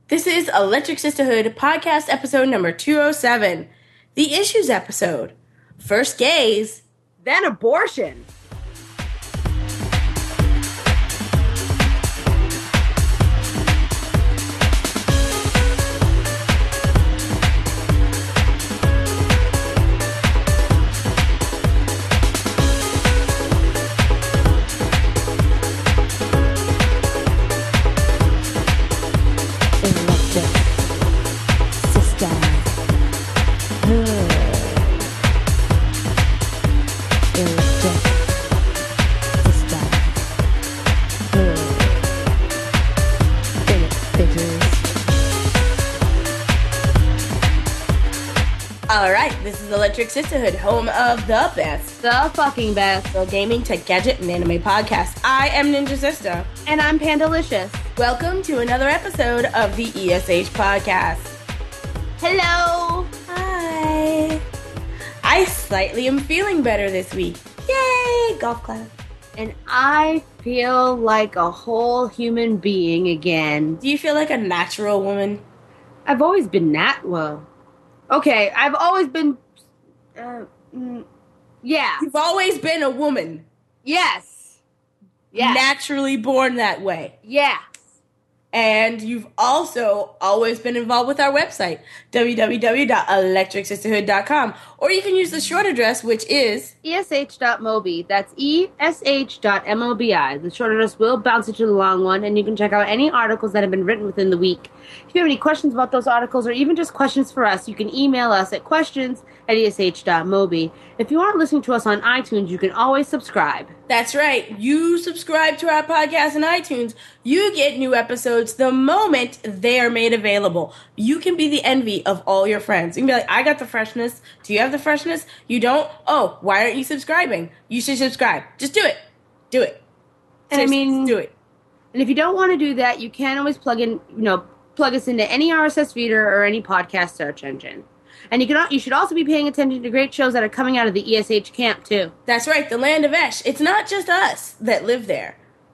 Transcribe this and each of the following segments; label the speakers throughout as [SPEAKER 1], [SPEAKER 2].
[SPEAKER 1] This is Electric Sisterhood podcast episode number 207, the issues episode. First gays,
[SPEAKER 2] then abortion.
[SPEAKER 1] Alright, this is Electric Sisterhood, home of the best,
[SPEAKER 2] The fucking best.
[SPEAKER 1] Bill Gaming, Tech Gadget, and Anime Podcast. I am Ninja Sister.
[SPEAKER 2] And I'm Pandalicious.
[SPEAKER 1] Welcome to another episode of the ESH Podcast.
[SPEAKER 2] Hello.
[SPEAKER 1] Hi. I slightly am feeling better this week. Yay! Golf clap.
[SPEAKER 2] And I feel like a whole human being again.
[SPEAKER 1] Do you feel like a natural woman?
[SPEAKER 2] I've always been Okay, I've always been... yeah.
[SPEAKER 1] You've always been a woman.
[SPEAKER 2] Yes. Yeah.
[SPEAKER 1] Naturally born that way.
[SPEAKER 2] Yeah.
[SPEAKER 1] And you've also always been involved with our website, www.electricsisterhood.com. Or you can use the short address, which is...
[SPEAKER 2] ESH.mobi. That's ESH.mobi. The short address will bounce you to the long one, and you can check out any articles that have been written within the week. If you have any questions about those articles, or even just questions for us, you can email us at questions@esh.mobi. If you aren't listening to us on iTunes, you can always subscribe.
[SPEAKER 1] That's right. You subscribe to our podcast on iTunes, you get new episodes the moment they are made available. You can be the envy of all your friends. You can be like, I got the freshness. Do you have the freshness? You don't? Oh, why aren't you subscribing? You should subscribe. Just do it. Do it.
[SPEAKER 2] And
[SPEAKER 1] Seriously, do it.
[SPEAKER 2] And if you don't want to do that, you can always plug us into any RSS feeder or any podcast search engine. And you should also be paying attention to great shows that are coming out of the ESH camp, too.
[SPEAKER 1] That's right, the land of Esh. It's not just us that live there.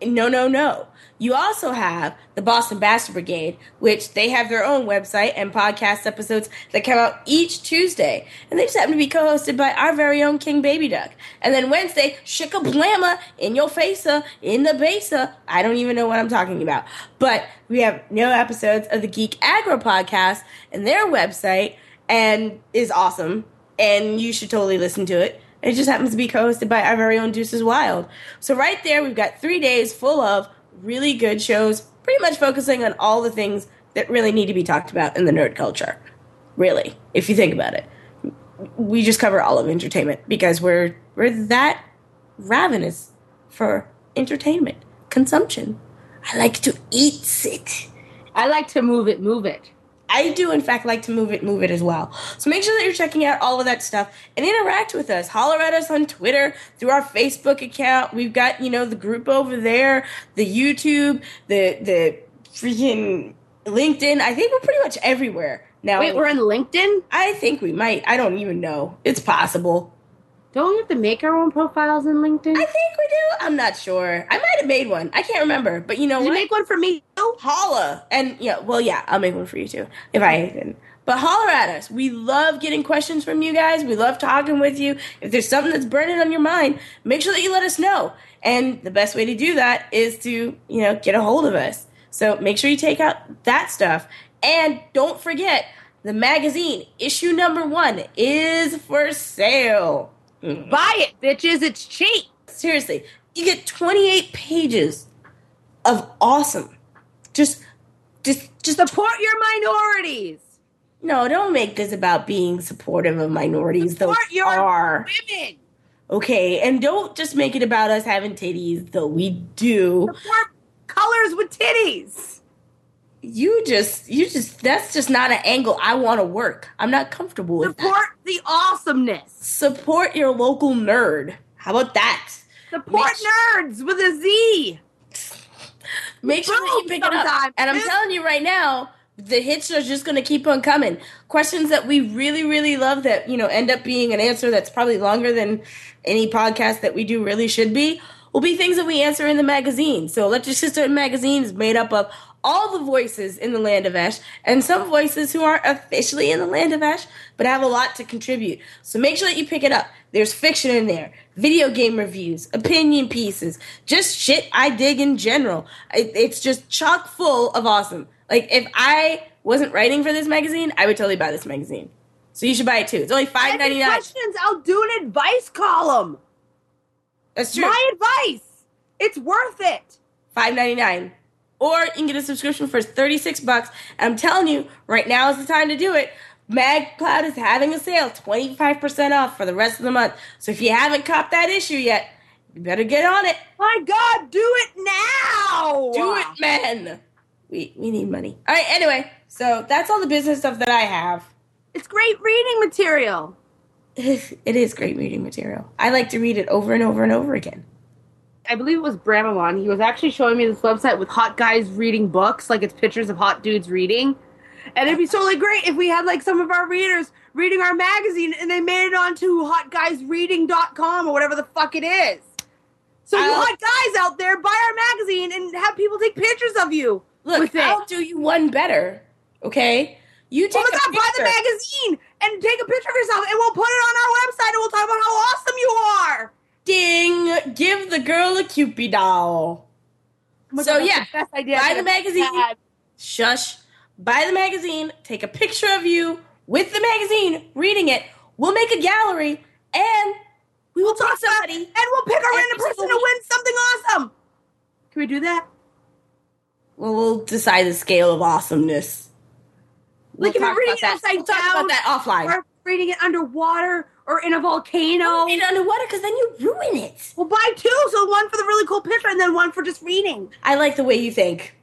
[SPEAKER 1] No. You also have the Boston Bastard Brigade, which they have their own website and podcast episodes that come out each Tuesday. And they just happen to be co-hosted by our very own King Baby Duck. And then Wednesday, Shika-blamma, in your face-a, in the base-a. I don't even know what I'm talking about. But we have no episodes of the Geek Agro podcast, and their website and is awesome. And you should totally listen to it. It just happens to be co-hosted by our very own Deuces Wild. So right there, we've got 3 days full of really good shows, pretty much focusing on all the things that really need to be talked about in the nerd culture. Really, if you think about it. We just cover all of entertainment because we're that ravenous for entertainment, consumption. I like to eat it.
[SPEAKER 2] I like to move it.
[SPEAKER 1] I do, in fact, like to move it as well. So make sure that you're checking out all of that stuff and interact with us. Holler at us on Twitter, through our Facebook account. We've got, the group over there, the YouTube, the freaking LinkedIn. I think we're pretty much everywhere now.
[SPEAKER 2] Wait, we're on LinkedIn?
[SPEAKER 1] I think we might. I don't even know. It's possible.
[SPEAKER 2] Don't we have to make our own profiles in LinkedIn?
[SPEAKER 1] I think we do. I'm not sure. I might have made one. I can't remember. But you know what?
[SPEAKER 2] Did you make one for me too?
[SPEAKER 1] Holla. And, I'll make one for you too, if I didn't. But holler at us. We love getting questions from you guys. We love talking with you. If there's something that's burning on your mind, make sure that you let us know. And the best way to do that is to, get a hold of us. So make sure you take out that stuff. And don't forget, the magazine, issue number 1, is for sale.
[SPEAKER 2] Buy it, bitches. It's cheap.
[SPEAKER 1] Seriously. You get 28 pages of awesome. Just
[SPEAKER 2] support your minorities.
[SPEAKER 1] No, don't make this about being supportive of minorities.
[SPEAKER 2] Support your
[SPEAKER 1] women. Okay, and don't just make it about us having titties, though we do.
[SPEAKER 2] Support colors with titties.
[SPEAKER 1] That's just not an angle I want to work. I'm not comfortable with that.
[SPEAKER 2] Support the awesomeness.
[SPEAKER 1] Support your local nerd. How about that?
[SPEAKER 2] Support nerds with a Z.
[SPEAKER 1] Make sure that you pick it up. And I'm telling you right now, the hits are just going to keep on coming. Questions that we really, really love that, end up being an answer that's probably longer than any podcast that we do really should be, will be things that we answer in the magazine. So Electric Sisterhood magazine is made up of all the voices in the land of Esh, and some voices who aren't officially in the land of Esh, but have a lot to contribute. So make sure that you pick it up. There's fiction in there, video game reviews, opinion pieces, just shit I dig in general. It's just chock full of awesome. Like, if I wasn't writing for this magazine, I would totally buy this magazine. So you should buy it too. It's only $5.99.
[SPEAKER 2] Questions, I'll do an advice column.
[SPEAKER 1] That's true.
[SPEAKER 2] My advice. It's worth it.
[SPEAKER 1] $5.99. Or you can get a subscription for $36. I'm telling you, right now is the time to do it. MagCloud is having a sale, 25% off for the rest of the month. So if you haven't copped that issue yet, you better get on it.
[SPEAKER 2] My God, do it now.
[SPEAKER 1] Do it, man. We need money. All right, anyway, so that's all the business stuff that I have.
[SPEAKER 2] It's great reading material.
[SPEAKER 1] It is great reading material. I like to read it over and over and over again.
[SPEAKER 2] I believe it was Bramelon. He was actually showing me this website with hot guys reading books, like it's pictures of hot dudes reading. And it'd be totally great if we had like some of our readers reading our magazine and they made it onto hotguysreading.com or whatever the fuck it is. So you hot guys out there, buy our magazine and have people take pictures of you.
[SPEAKER 1] Look, I'll do you one better, okay? You take a picture.
[SPEAKER 2] Buy the magazine and take a picture of yourself and we'll put it on our website and we'll talk about how awesome you are.
[SPEAKER 1] Ding! Give the girl a Cupid doll.
[SPEAKER 2] Oh
[SPEAKER 1] so
[SPEAKER 2] God,
[SPEAKER 1] yeah,
[SPEAKER 2] the best idea
[SPEAKER 1] buy the magazine. Shush. Buy the magazine. Take a picture of you with the magazine, reading it. We'll make a gallery, and we will talk to somebody.
[SPEAKER 2] And we'll pick a random person to win something awesome. Can we do that?
[SPEAKER 1] Well, we'll decide the scale of awesomeness.
[SPEAKER 2] Like if you're reading it upside down.
[SPEAKER 1] We'll talk about that offline.
[SPEAKER 2] Or reading it underwater. Or in a volcano.
[SPEAKER 1] Don't read it underwater because then you ruin it.
[SPEAKER 2] We'll buy two, so one for the really cool picture and then one for just reading.
[SPEAKER 1] I like the way you think.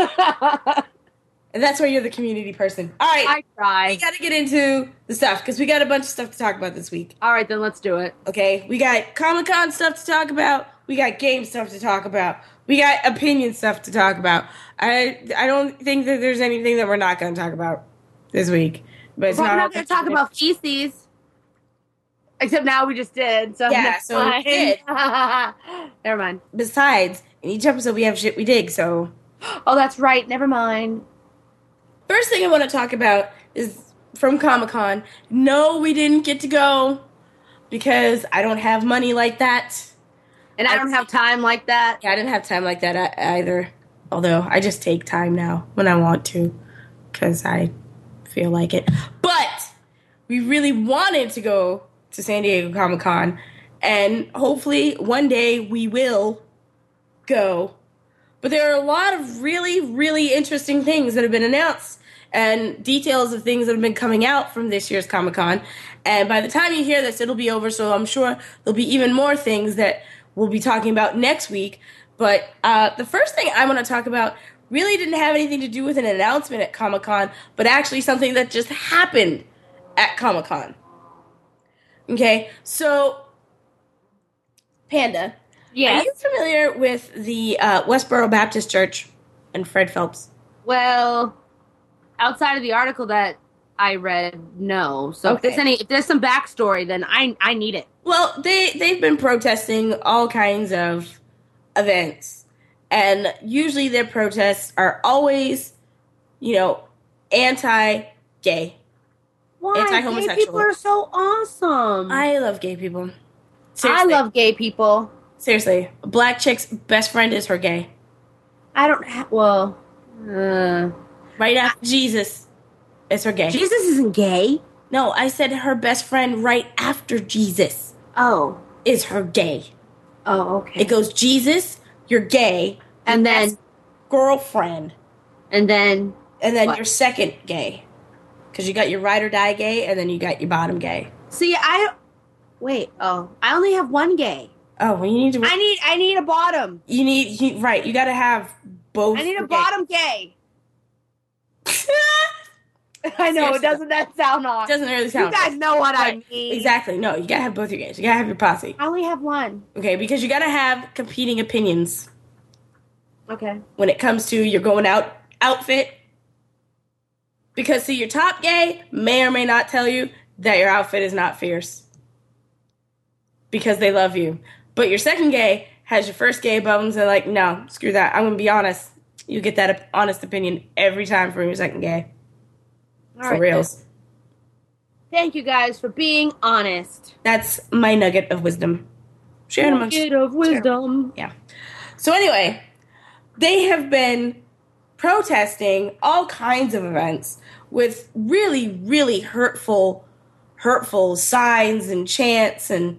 [SPEAKER 1] And that's why you're the community person. All right.
[SPEAKER 2] I try.
[SPEAKER 1] We got to get into the stuff because we got a bunch of stuff to talk about this week.
[SPEAKER 2] All right, then let's do it.
[SPEAKER 1] Okay. We got Comic-Con stuff to talk about. We got game stuff to talk about. We got opinion stuff to talk about. I don't think that there's anything that we're not going to talk about this week. But it's
[SPEAKER 2] not going to talk about feces. Except now we just did. So
[SPEAKER 1] yeah, so we did.
[SPEAKER 2] Never mind.
[SPEAKER 1] Besides, in each episode we have shit we dig, so...
[SPEAKER 2] Oh, that's right. Never mind.
[SPEAKER 1] First thing I want to talk about is from Comic-Con. No, we didn't get to go because I don't have money like that.
[SPEAKER 2] And I don't have time like that.
[SPEAKER 1] Yeah, I didn't have time like that either. Although, I just take time now when I want to because I feel like it. But we really wanted to go to San Diego Comic-Con, and hopefully one day we will go. But there are a lot of really, really interesting things that have been announced and details of things that have been coming out from this year's Comic-Con. And by the time you hear this, it'll be over, so I'm sure there'll be even more things that we'll be talking about next week. But the first thing I want to talk about really didn't have anything to do with an announcement at Comic-Con, but actually something that just happened at Comic-Con. Okay, so, Panda,
[SPEAKER 2] yes.
[SPEAKER 1] Are you familiar with the Westboro Baptist Church and Fred Phelps?
[SPEAKER 2] Well, outside of the article that I read, no. So
[SPEAKER 1] okay.
[SPEAKER 2] if there's some backstory, then I need it.
[SPEAKER 1] Well, they've been protesting all kinds of events, and usually their protests are always, anti-gay.
[SPEAKER 2] Why?
[SPEAKER 1] Anti-homosexual.
[SPEAKER 2] Gay people are so awesome.
[SPEAKER 1] I love gay people. Seriously.
[SPEAKER 2] I love gay people.
[SPEAKER 1] Seriously. A black chick's best friend is her gay.
[SPEAKER 2] I don't have... Well...
[SPEAKER 1] right after Jesus is her gay.
[SPEAKER 2] Jesus isn't gay.
[SPEAKER 1] No, I said her best friend right after Jesus.
[SPEAKER 2] Oh.
[SPEAKER 1] Is her gay.
[SPEAKER 2] Oh, okay.
[SPEAKER 1] It goes Jesus, you're gay.
[SPEAKER 2] And then...
[SPEAKER 1] girlfriend.
[SPEAKER 2] And then...
[SPEAKER 1] And then
[SPEAKER 2] what?
[SPEAKER 1] your second gay. Because you got your ride or die gay, and then you got your bottom gay.
[SPEAKER 2] See, Wait, I only have one gay.
[SPEAKER 1] Oh, well, you need to...
[SPEAKER 2] I need a bottom.
[SPEAKER 1] Right, you gotta have both.
[SPEAKER 2] I need a bottom gay. I know,
[SPEAKER 1] Seriously.
[SPEAKER 2] doesn't that sound odd?
[SPEAKER 1] It doesn't really sound
[SPEAKER 2] You guys
[SPEAKER 1] right.
[SPEAKER 2] know what
[SPEAKER 1] Right.
[SPEAKER 2] I mean.
[SPEAKER 1] Exactly, no, you gotta have both your gays. You gotta have your posse.
[SPEAKER 2] I only have one.
[SPEAKER 1] Okay, because you gotta have competing opinions.
[SPEAKER 2] Okay.
[SPEAKER 1] When it comes to your going out outfit. Because, see, your top gay may or may not tell you that your outfit is not fierce. Because they love you. But your second gay has your first gay above them and they're like, no, screw that. I'm going to be honest. You get that honest opinion every time from your second gay.
[SPEAKER 2] All
[SPEAKER 1] For reals.
[SPEAKER 2] Thank you guys for being honest.
[SPEAKER 1] That's my nugget of wisdom. Sharing amongst.
[SPEAKER 2] Nugget of wisdom.
[SPEAKER 1] Yeah. So anyway, they have been protesting all kinds of events with really, really hurtful signs and chants. And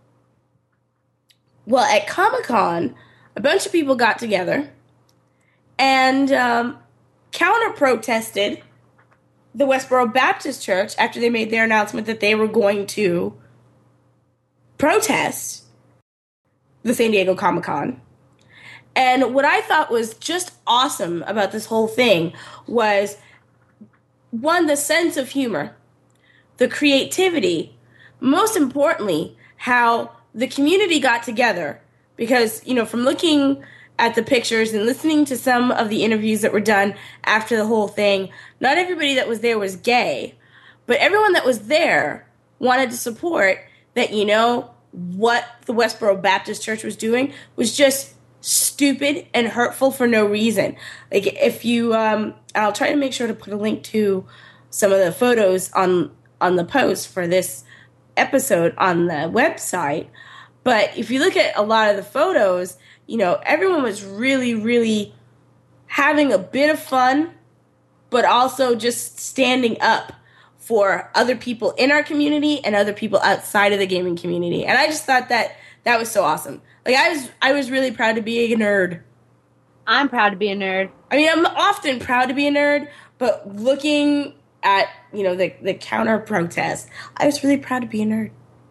[SPEAKER 1] well, at Comic-Con, a bunch of people got together and counter-protested the Westboro Baptist Church after they made their announcement that they were going to protest the San Diego Comic-Con. And what I thought was just awesome about this whole thing was, one, the sense of humor, the creativity, most importantly, how the community got together. Because, you know, from looking at the pictures and listening to some of the interviews that were done after the whole thing, not everybody that was there was gay, but everyone that was there wanted to support that, you know, what the Westboro Baptist Church was doing was just stupid and hurtful for no reason. Like, if you, I'll try to make sure to put a link to some of the photos on the post for this episode on the website. But if you look at a lot of the photos, you know, everyone was really, really having a bit of fun, but also just standing up for other people in our community and other people outside of the gaming community. And I just thought that was so awesome. Like, I was really proud to be a nerd.
[SPEAKER 2] I'm proud to be a nerd.
[SPEAKER 1] I mean, I'm often proud to be a nerd, but looking at, you know, the counter protest, I was really proud to be a nerd.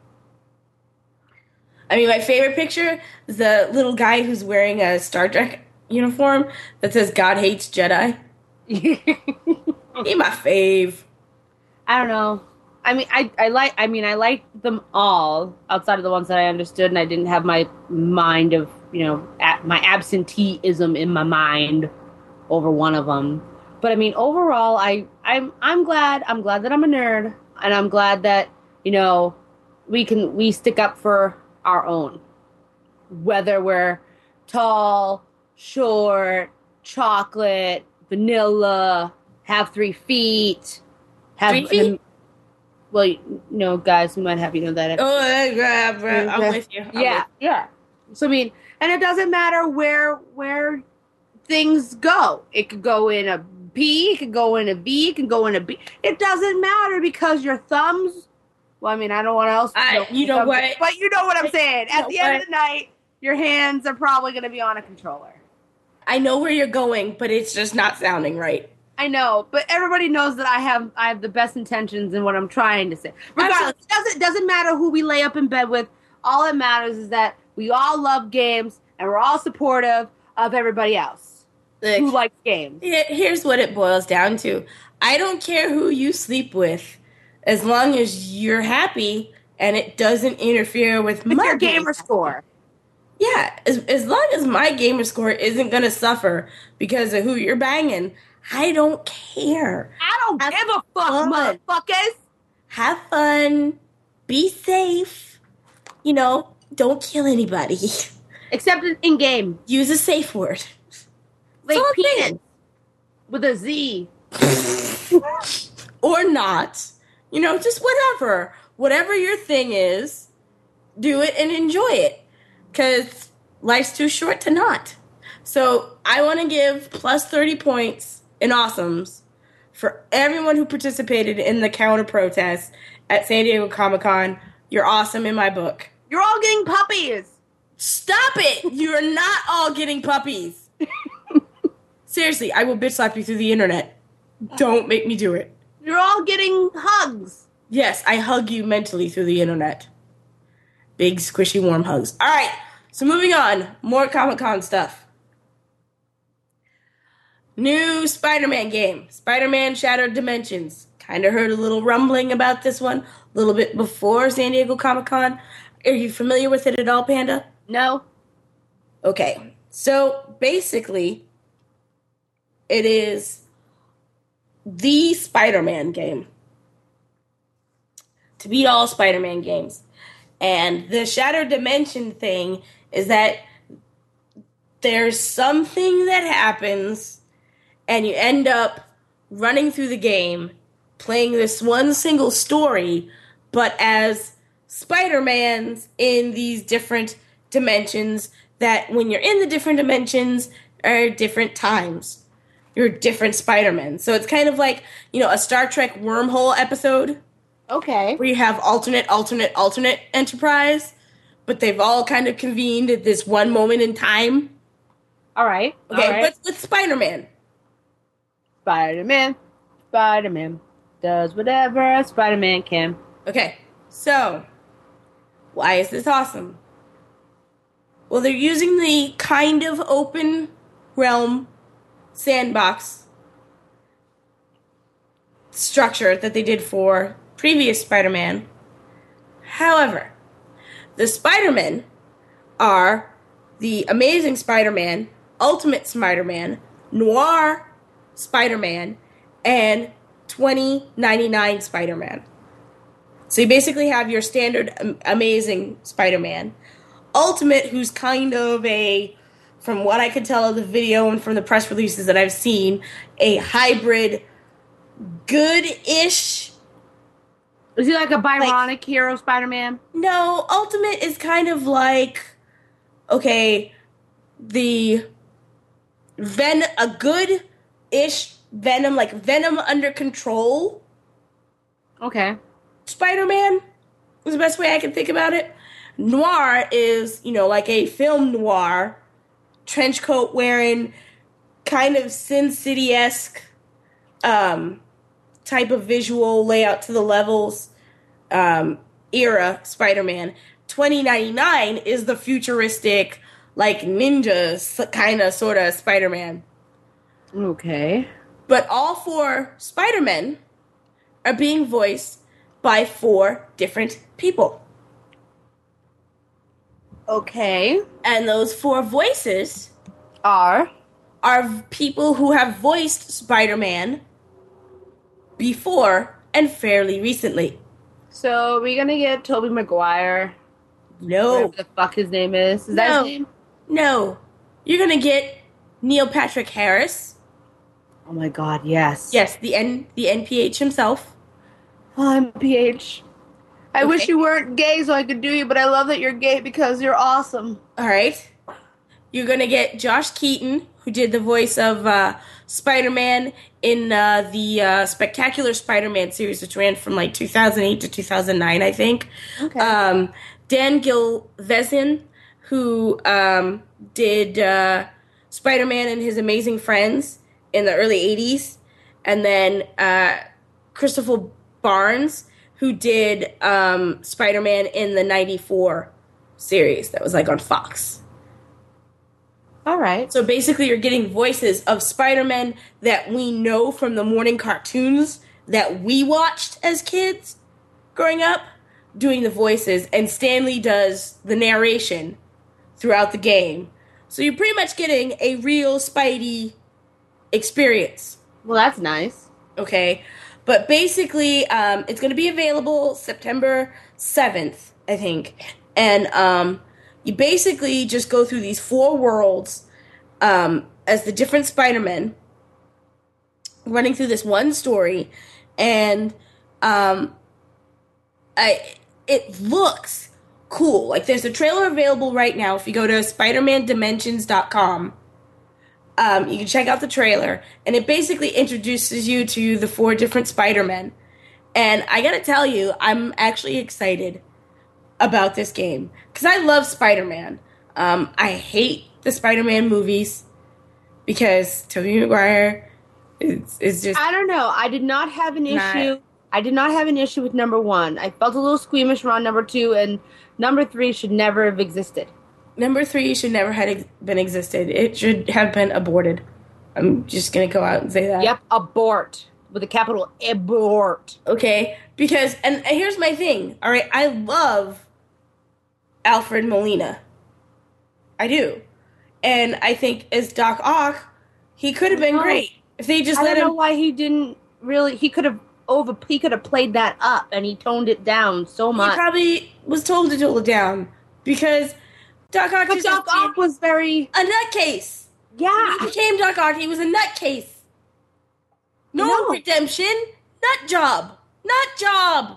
[SPEAKER 1] I mean, my favorite picture is the little guy who's wearing a Star Trek uniform that says "God hates Jedi." He my fave.
[SPEAKER 2] I don't know. I mean, I like them all outside of the ones that I understood, and I didn't have my mind of, you know, my absenteeism in my mind over one of them. But I mean, overall, I'm glad that I'm a nerd, and I'm glad that, you know, we stick up for our own, whether we're tall, short, chocolate, vanilla, have 3 feet, have
[SPEAKER 1] 3 feet.
[SPEAKER 2] Well, you know, guys, we might have, you know, that.
[SPEAKER 1] Oh, I'm with you.
[SPEAKER 2] Yeah. So I mean, and it doesn't matter where things go. It could go in a P, it could go in a V, it can go in a B. It doesn't matter because your thumbs. Well, I mean, I don't want else.
[SPEAKER 1] You know what?
[SPEAKER 2] But you know what I'm saying. At the end of the night, your hands are probably going to be on a controller.
[SPEAKER 1] I know where you're going, but it's just not sounding right.
[SPEAKER 2] I know, but everybody knows that I have the best intentions in what I'm trying to say. Regardless, it doesn't matter who we lay up in bed with. All that matters is that we all love games and we're all supportive of everybody else who likes games.
[SPEAKER 1] Here's what it boils down to. I don't care who you sleep with, as long as you're happy and it doesn't interfere with
[SPEAKER 2] your gamer score.
[SPEAKER 1] Yeah, as long as my gamer score isn't going to suffer because of who you're banging, I don't care.
[SPEAKER 2] I don't give a fuck, motherfuckers.
[SPEAKER 1] Have fun. Be safe. You know, don't kill anybody.
[SPEAKER 2] Except in game.
[SPEAKER 1] Use a safe word.
[SPEAKER 2] Like penis. With a Z.
[SPEAKER 1] Or not. You know, just whatever. Whatever your thing is, do it and enjoy it. Because life's too short to not. So I want to give plus 30 points in awesomes for everyone who participated in the counter protest at San Diego Comic-Con. You're awesome in my book.
[SPEAKER 2] You're all getting puppies.
[SPEAKER 1] Stop it! You're not all getting puppies. Seriously, I will bitch slap you through the internet. Don't make me do it.
[SPEAKER 2] You're all getting hugs.
[SPEAKER 1] Yes, I hug you mentally through the internet. Big, squishy, warm hugs. All right, so moving on. More Comic-Con stuff. New Spider-Man game. Spider-Man Shattered Dimensions. Kind of heard a little rumbling about this one a little bit before San Diego Comic-Con. Are you familiar with it at all, Panda?
[SPEAKER 2] No.
[SPEAKER 1] Okay, so basically, it is the Spider-Man game. To beat all Spider-Man games. And the Shattered Dimension thing is that there's something that happens, and you end up running through the game, playing this one single story, but as Spider-Mans in these different dimensions, that when you're in the different dimensions are different times. You're different Spider-Men. So it's kind of like, a Star Trek wormhole episode.
[SPEAKER 2] Okay.
[SPEAKER 1] Where you have alternate Enterprise, but they've all kind of convened at this one moment in time.
[SPEAKER 2] All right.
[SPEAKER 1] Okay,
[SPEAKER 2] all right.
[SPEAKER 1] but with Spider-Man.
[SPEAKER 2] Spider-Man does whatever Spider-Man can.
[SPEAKER 1] Okay, so why is this awesome? Well, they're using the kind of open realm sandbox structure that they did for previous Spider-Man. However, the Spider-Men are the Amazing Spider-Man, Ultimate Spider-Man, Noir Spider-Man, and 2099 Spider-Man. So you basically have your standard Amazing Spider-Man. Ultimate, who's kind of from what I could tell of the video and from the press releases that I've seen, a hybrid, good-ish.
[SPEAKER 2] Is he like a Byronic hero Spider-Man?
[SPEAKER 1] No, Ultimate is kind of like, a good-ish Venom, like Venom under control.
[SPEAKER 2] Okay.
[SPEAKER 1] Spider-Man is the best way I can think about it. Noir is, like a film noir, trench coat wearing, kind of Sin City-esque type of visual layout to the levels era Spider-Man. 2099 is the futuristic, like ninja kind of sort of Spider-Man.
[SPEAKER 2] Okay.
[SPEAKER 1] But all 4 Spider-Men are being voiced by 4 different people.
[SPEAKER 2] Okay.
[SPEAKER 1] And those 4 voices
[SPEAKER 2] are
[SPEAKER 1] people who have voiced Spider-Man before and fairly recently.
[SPEAKER 2] So we're gonna get Tobey Maguire.
[SPEAKER 1] No.
[SPEAKER 2] Whatever the fuck his name is. Is that his name?
[SPEAKER 1] No. You're gonna get Neil Patrick Harris.
[SPEAKER 2] Oh my god, yes.
[SPEAKER 1] Yes, the NPH himself.
[SPEAKER 2] I'm PH. I wish you weren't gay so I could do you, but I love that you're gay because you're awesome.
[SPEAKER 1] All right. You're going to get Josh Keaton, who did the voice of Spider-Man in the Spectacular Spider-Man series, which ran from 2008 to 2009, I think.
[SPEAKER 2] Okay.
[SPEAKER 1] Dan Gilvezan, who did Spider-Man and His Amazing Friends in the early 80s. And then Christopher Barnes, who did Spider-Man in the 94 series that was on Fox.
[SPEAKER 2] All right.
[SPEAKER 1] So basically you're getting voices of Spider-Man that we know from the morning cartoons that we watched as kids growing up, doing the voices, and Stan Lee does the narration throughout the game. So you're pretty much getting a real Spidey experience.
[SPEAKER 2] Well, that's nice.
[SPEAKER 1] Okay. But basically, it's going to be available September 7th, I think. And you basically just go through these 4 worlds as the different Spider-Men running through this one story. And it looks cool. There's a trailer available right now. If you go to SpiderManDimensions.com, you can check out the trailer, and it basically introduces you to the 4 different Spider-Men. And I gotta tell you, I'm actually excited about this game, because I love Spider-Man. I hate the Spider-Man movies, because Tobey Maguire is just...
[SPEAKER 2] I don't know. I did not have an issue. I did not have an issue with number 1. I felt a little squeamish around number 2, and number 3 should never have existed.
[SPEAKER 1] Number 3 should never have been existed. It should have been aborted. I'm just going to go out and say that.
[SPEAKER 2] Yep, abort. With a capital abort.
[SPEAKER 1] Okay, because, and here's my thing, all right? I love Alfred Molina. I do. And I think as Doc Ock, he could have been great. If they just let him...
[SPEAKER 2] I don't know why he didn't really... He could have played that up, and he toned it down so much.
[SPEAKER 1] He probably was told to tone it down, because Doc Ock
[SPEAKER 2] But
[SPEAKER 1] just
[SPEAKER 2] Doc Ock was very...
[SPEAKER 1] a nutcase.
[SPEAKER 2] Yeah.
[SPEAKER 1] When he became Doc Ock, he was a nutcase. No redemption. Nut job. Nut job.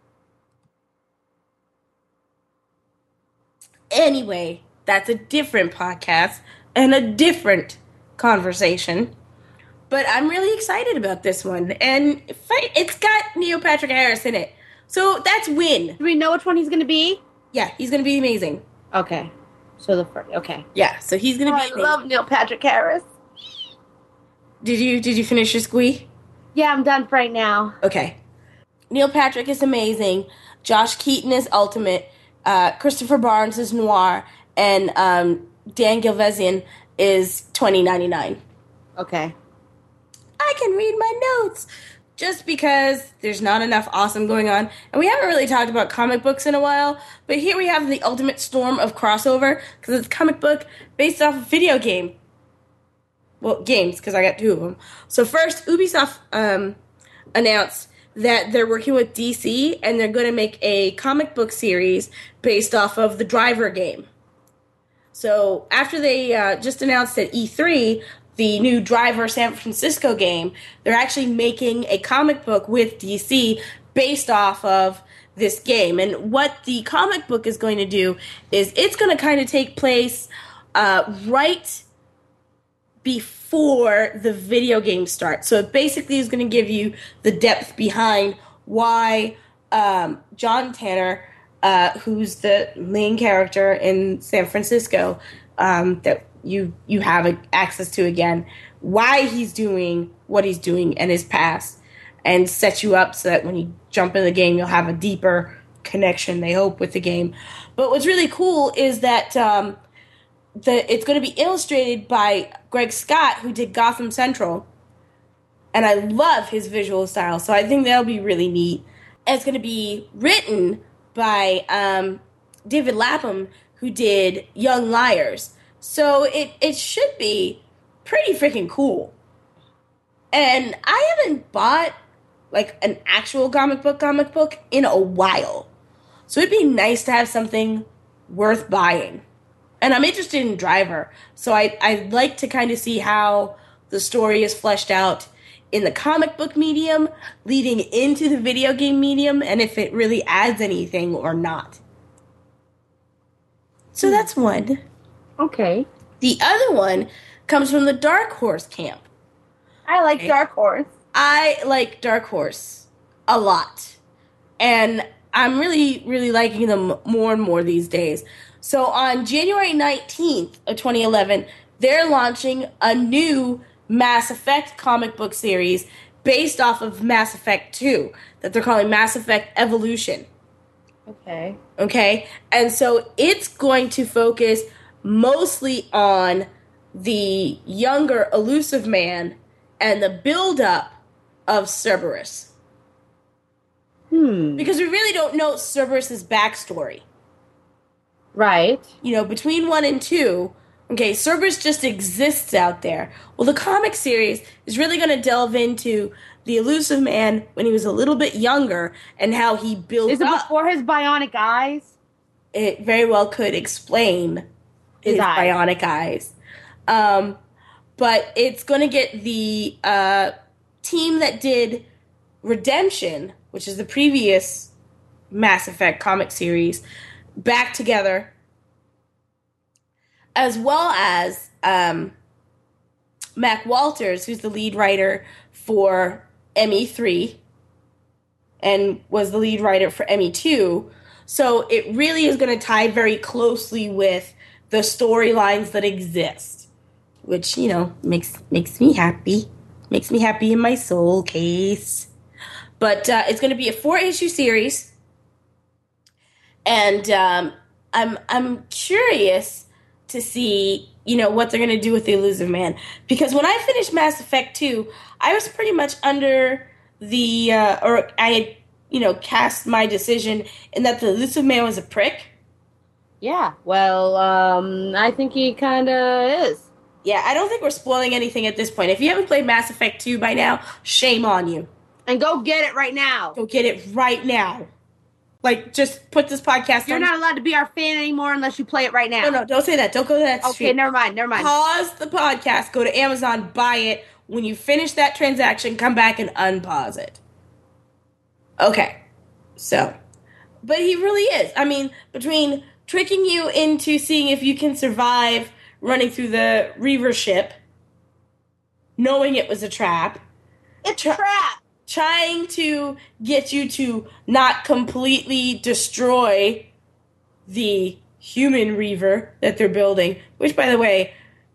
[SPEAKER 1] Anyway, that's a different podcast and a different conversation. But I'm really excited about this one. And it's got Neil Patrick Harris in it. So that's win.
[SPEAKER 2] Do we know which one he's going to be?
[SPEAKER 1] Yeah, he's going to be amazing.
[SPEAKER 2] Okay. So the first, okay.
[SPEAKER 1] Yeah, so he's going to be amazing.
[SPEAKER 2] I love Neil Patrick Harris.
[SPEAKER 1] Did you finish your squee?
[SPEAKER 2] Yeah, I'm done for right now.
[SPEAKER 1] Okay. Neil Patrick is amazing. Josh Keaton is ultimate. Christopher Barnes is noir. And Dan Gilvezan is 2099.
[SPEAKER 2] Okay.
[SPEAKER 1] I can read my notes. Just because there's not enough awesome going on. And we haven't really talked about comic books in a while. But here we have the ultimate storm of crossover. Because it's a comic book based off a video game. Well, games, because I got two of them. So first, Ubisoft announced that they're working with DC. And they're going to make a comic book series based off of the Driver game. So after they just announced at E3... the new Driver San Francisco game, they're actually making a comic book with DC based off of this game. And what the comic book is going to do is it's going to kind of take place right before the video game starts. So it basically is going to give you the depth behind why John Tanner, who's the main character in San Francisco, that you have access to again, why he's doing what he's doing and his past, and set you up so that when you jump in the game, you'll have a deeper connection, they hope, with the game. But what's really cool is that it's going to be illustrated by Greg Scott, who did Gotham Central, and I love his visual style, so I think that'll be really neat. And it's going to be written by David Lapham, who did Young Liars. So it should be pretty freaking cool. And I haven't bought like an actual comic book in a while. So it'd be nice to have something worth buying. And I'm interested in Driver. So I'd like to kind of see how the story is fleshed out in the comic book medium leading into the video game medium, and if it really adds anything or not. So that's one.
[SPEAKER 2] Okay.
[SPEAKER 1] The other one comes from the Dark Horse camp.
[SPEAKER 2] I like Dark Horse.
[SPEAKER 1] I like Dark Horse a lot. And I'm really, really liking them more and more these days. So on January 19th of 2011, they're launching a new Mass Effect comic book series based off of Mass Effect 2 that they're calling Mass Effect Evolution. Okay? And so it's going to focus mostly on the younger Elusive Man and the build-up of Cerberus. Because we really don't know Cerberus' backstory.
[SPEAKER 2] Right.
[SPEAKER 1] You know, between 1 and 2, okay, Cerberus just exists out there. Well, the comic series is really going to delve into the Elusive Man when he was a little bit younger and how he built up.
[SPEAKER 2] Is it before his bionic eyes?
[SPEAKER 1] It very well could explain his bionic eyes. But it's going to get the team that did Redemption, which is the previous Mass Effect comic series, back together, as well as Mac Walters, who's the lead writer for ME3 and was the lead writer for ME2. So it really is going to tie very closely with the storylines that exist, which, you know, makes me happy. Makes me happy in my soul case. But it's going to be a 4-issue series. And I'm curious to see, you know, what they're going to do with the Elusive Man. Because when I finished Mass Effect 2, I was pretty much under the, or I had, you know, cast my decision in that the Elusive Man was a prick.
[SPEAKER 2] Yeah, well, I think he kind of is.
[SPEAKER 1] Yeah, I don't think we're spoiling anything at this point. If you haven't played Mass Effect 2 by now, shame on you.
[SPEAKER 2] And go get it right now.
[SPEAKER 1] Go get it right now. Like, just put this podcast
[SPEAKER 2] You're
[SPEAKER 1] on.
[SPEAKER 2] not allowed to be our fan anymore unless you play it right now.
[SPEAKER 1] No, don't say that. Don't go to that street.
[SPEAKER 2] Okay, never mind.
[SPEAKER 1] Pause the podcast, go to Amazon, buy it. When you finish that transaction, come back and unpause it. Okay. So, but he really is. I mean, between tricking you into seeing if you can survive running through the Reaver ship, knowing it was a trap.
[SPEAKER 2] It's a trap.
[SPEAKER 1] Trying to get you to not completely destroy the human Reaver that they're building, which, by the way,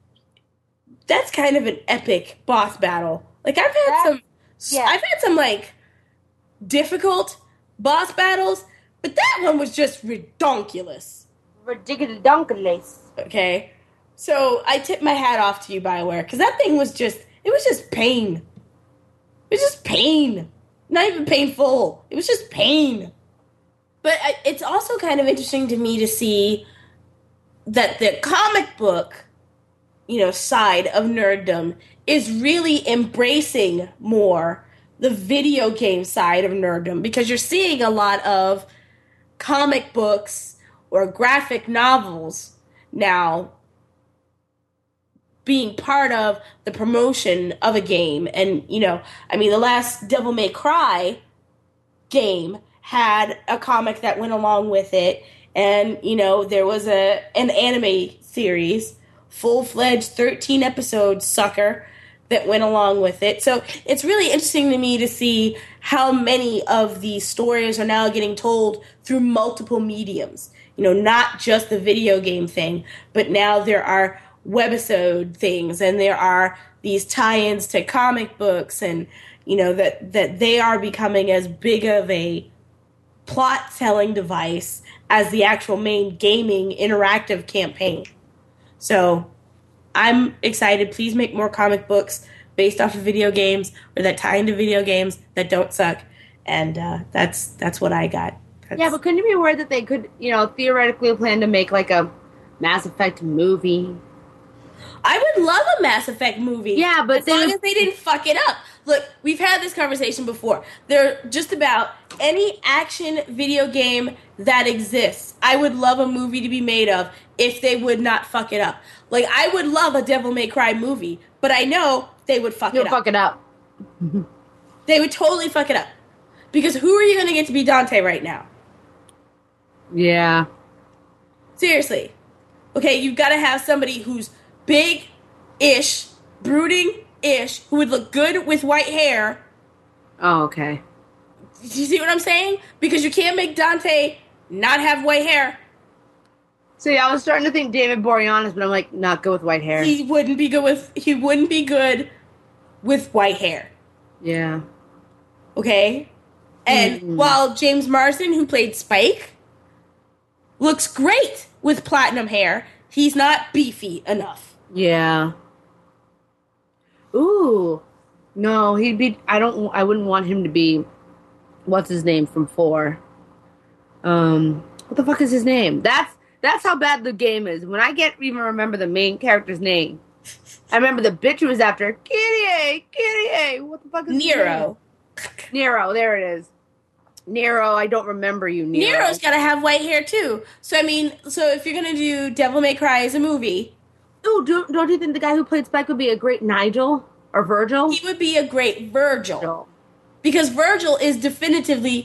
[SPEAKER 1] that's kind of an epic boss battle. Like, I've had some like difficult boss battles, but that one was just redonkulous.
[SPEAKER 2] Ridiculous.
[SPEAKER 1] Okay, so I tip my hat off to you, BioWare, because that thing was just pain. It was just pain. Not even painful. It was just pain. But it's also kind of interesting to me to see that the comic book, side of nerddom is really embracing more the video game side of nerddom, because you're seeing a lot of comic books or graphic novels now being part of the promotion of a game. And, the last Devil May Cry game had a comic that went along with it. And, there was an anime series, full-fledged 13-episode sucker that went along with it. So it's really interesting to me to see how many of these stories are now getting told through multiple mediums. Not just the video game thing, but now there are webisode things, and there are these tie-ins to comic books, and that they are becoming as big of a plot telling device as the actual main gaming interactive campaign. So I'm excited. Please make more comic books based off of video games, or that tie into video games that don't suck. And that's what I got.
[SPEAKER 2] Yeah, but couldn't you be worried that they could, theoretically plan to make like a Mass Effect movie?
[SPEAKER 1] I would love a Mass Effect movie.
[SPEAKER 2] Yeah, but
[SPEAKER 1] as long as they didn't fuck it up. Look, we've had this conversation before. There just about any action video game that exists, I would love a movie to be made of if they would not fuck it up. Like, I would love a Devil May Cry movie, but I know they would fuck it up.
[SPEAKER 2] Fuck it up.
[SPEAKER 1] They would totally fuck it up. Because who are you going to get to be Dante right now?
[SPEAKER 2] Yeah.
[SPEAKER 1] Seriously. Okay, you've got to have somebody who's big-ish, brooding-ish, who would look good with white hair.
[SPEAKER 2] Oh, okay.
[SPEAKER 1] Do you see what I'm saying? Because you can't make Dante not have white hair.
[SPEAKER 2] See, I was starting to think David Boreanaz, but I'm like, not good with white hair.
[SPEAKER 1] He wouldn't be good with white hair.
[SPEAKER 2] Yeah.
[SPEAKER 1] Okay? And while James Marsden, who played Spike, looks great with platinum hair, he's not beefy enough.
[SPEAKER 2] Yeah. Ooh. No, I wouldn't want him to be, what's his name from 4? What the fuck is his name? That's how bad the game is. When I can't even remember the main character's name. I remember the bitch who was after Kyrie. What the fuck is
[SPEAKER 1] Nero.
[SPEAKER 2] Nero, there it is. Nero, I don't remember you, Nero.
[SPEAKER 1] Nero's gotta have white hair too. So if you're gonna do Devil May Cry as a movie,
[SPEAKER 2] ooh, don't you think the guy who played Spike would be a great Nigel or Virgil?
[SPEAKER 1] He would be a great Virgil. Because Virgil is definitely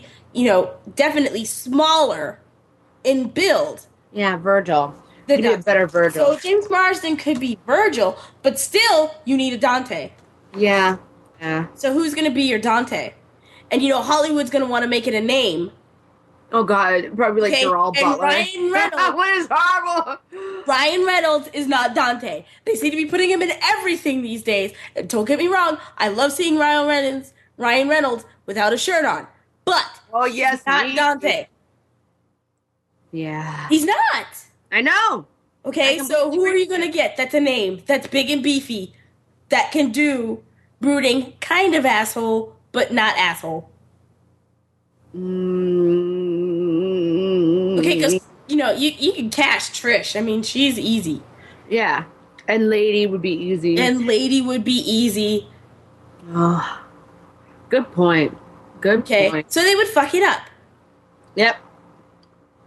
[SPEAKER 1] smaller in build.
[SPEAKER 2] Yeah, Virgil. He'd be a better Virgil.
[SPEAKER 1] So James Marsden could be Virgil, but still, you need a Dante.
[SPEAKER 2] Yeah.
[SPEAKER 1] So who's going to be your Dante? And, Hollywood's going to want to make it a name.
[SPEAKER 2] Oh, God. Probably like Gerald Butler.
[SPEAKER 1] Ryan Reynolds.
[SPEAKER 2] What is horrible?
[SPEAKER 1] Ryan Reynolds is not Dante. They seem to be putting him in everything these days. And don't get me wrong. I love seeing Ryan Reynolds without a shirt on. But he's not Dante.
[SPEAKER 2] Yeah.
[SPEAKER 1] He's not.
[SPEAKER 2] I know.
[SPEAKER 1] Okay, so who are you going to get that's a name, that's big and beefy, that can do brooding, kind of asshole, but not asshole? Okay, because, you can cast Trish. I mean, she's easy.
[SPEAKER 2] Yeah. And Lady would be easy. Oh. Good point. Good point.
[SPEAKER 1] So they would fuck it up.
[SPEAKER 2] Yep.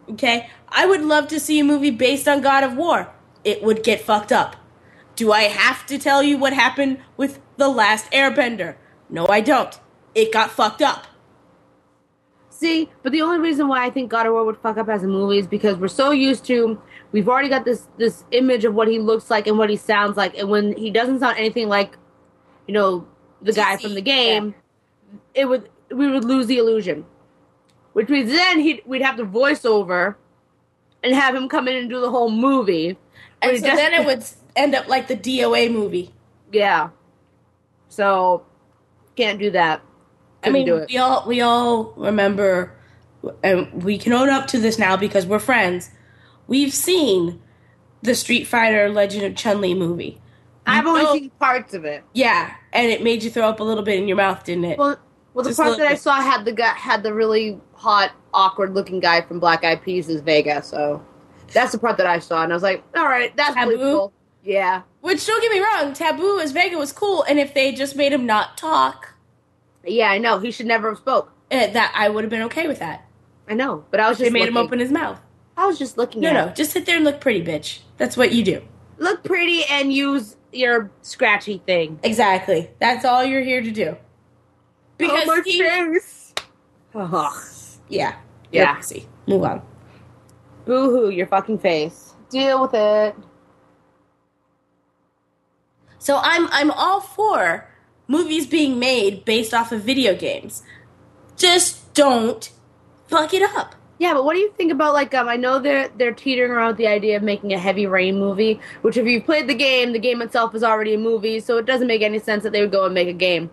[SPEAKER 1] Okay? I would love to see a movie based on God of War. It would get fucked up. Do I have to tell you what happened with The Last Airbender? No, I don't. It got fucked up.
[SPEAKER 2] See, but the only reason why I think God of War would fuck up as a movie is because we're so used to, we've already got this image of what he looks like and what he sounds like, and when he doesn't sound anything like, the guy from the game, we would lose the illusion. Which means then we'd have to voice over and have him come in and do the whole movie.
[SPEAKER 1] And so then it would end up like the DOA movie.
[SPEAKER 2] Yeah. So, can't do that. Couldn't do it.
[SPEAKER 1] we all remember, and we can own up to this now because we're friends. We've seen the Street Fighter Legend of Chun-Li movie.
[SPEAKER 2] I've only seen parts of it.
[SPEAKER 1] Yeah, and it made you throw up a little bit in your mouth, didn't it?
[SPEAKER 2] Well, the part that I saw had the really hot, awkward-looking guy from Black Eyed Peas as Vega, so that's the part that I saw, and I was like, all right, that's
[SPEAKER 1] Taboo?
[SPEAKER 2] really cool. Yeah.
[SPEAKER 1] Which, don't get me wrong, Taboo as Vega was cool, and if they just made him not talk...
[SPEAKER 2] Yeah, I know. He should never have spoke.
[SPEAKER 1] That I would have been okay with that.
[SPEAKER 2] I know, but I was just
[SPEAKER 1] They made him open his mouth.
[SPEAKER 2] I was just looking at
[SPEAKER 1] No, just sit there and look pretty, bitch. That's what you do.
[SPEAKER 2] Look pretty and use your scratchy thing.
[SPEAKER 1] Exactly. That's all you're here to do. Because
[SPEAKER 2] my face.
[SPEAKER 1] Yeah.
[SPEAKER 2] Yeah.
[SPEAKER 1] See. Move on.
[SPEAKER 2] Boo-hoo, your fucking face. Deal with it.
[SPEAKER 1] So I'm all for movies being made based off of video games. Just don't fuck it up.
[SPEAKER 2] Yeah, but what do you think about, like, I know they're teetering around with the idea of making a Heavy Rain movie, which if you've played the game itself is already a movie, so it doesn't make any sense that they would go and make a game.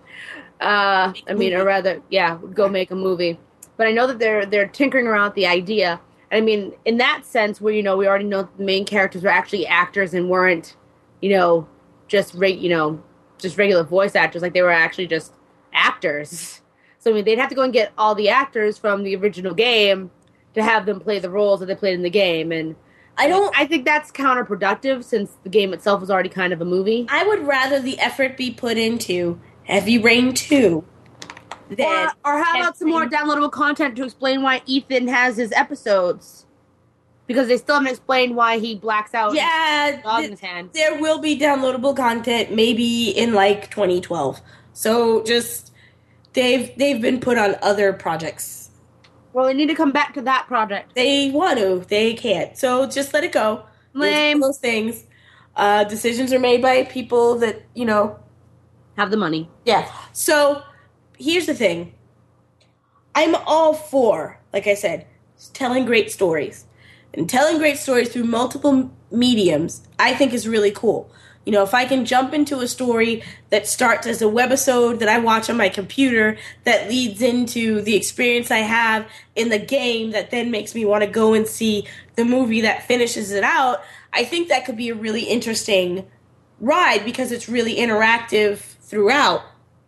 [SPEAKER 2] Or rather, go make a movie. But I know that they're tinkering around with the idea. I mean, in that sense, where, we already know that the main characters were actually actors and weren't, just regular voice actors, like they were actually just actors. So, I mean, they'd have to go and get all the actors from the original game to have them play the roles that they played in the game, and I think that's counterproductive since the game itself was already kind of a movie.
[SPEAKER 1] I would rather the effort be put into Heavy Rain 2 than...
[SPEAKER 2] Or how about some more downloadable content to explain why Ethan has his episodes? Because they still haven't explained why he blacks out with a dog in his hand.
[SPEAKER 1] There will be downloadable content maybe in, 2012. So just... They've been put on other projects.
[SPEAKER 2] Well, they need to come back to that project.
[SPEAKER 1] They want to. They can't. So just let it go.
[SPEAKER 2] Lame.
[SPEAKER 1] Those things. Decisions are made by people that,
[SPEAKER 2] have the money.
[SPEAKER 1] Yeah. So here's the thing. I'm all for, like I said, telling great stories. And telling great stories through multiple mediums, I think is really cool. If I can jump into a story that starts as a webisode that I watch on my computer that leads into the experience I have in the game that then makes me want to go and see the movie that finishes it out, I think that could be a really interesting ride because it's really interactive throughout.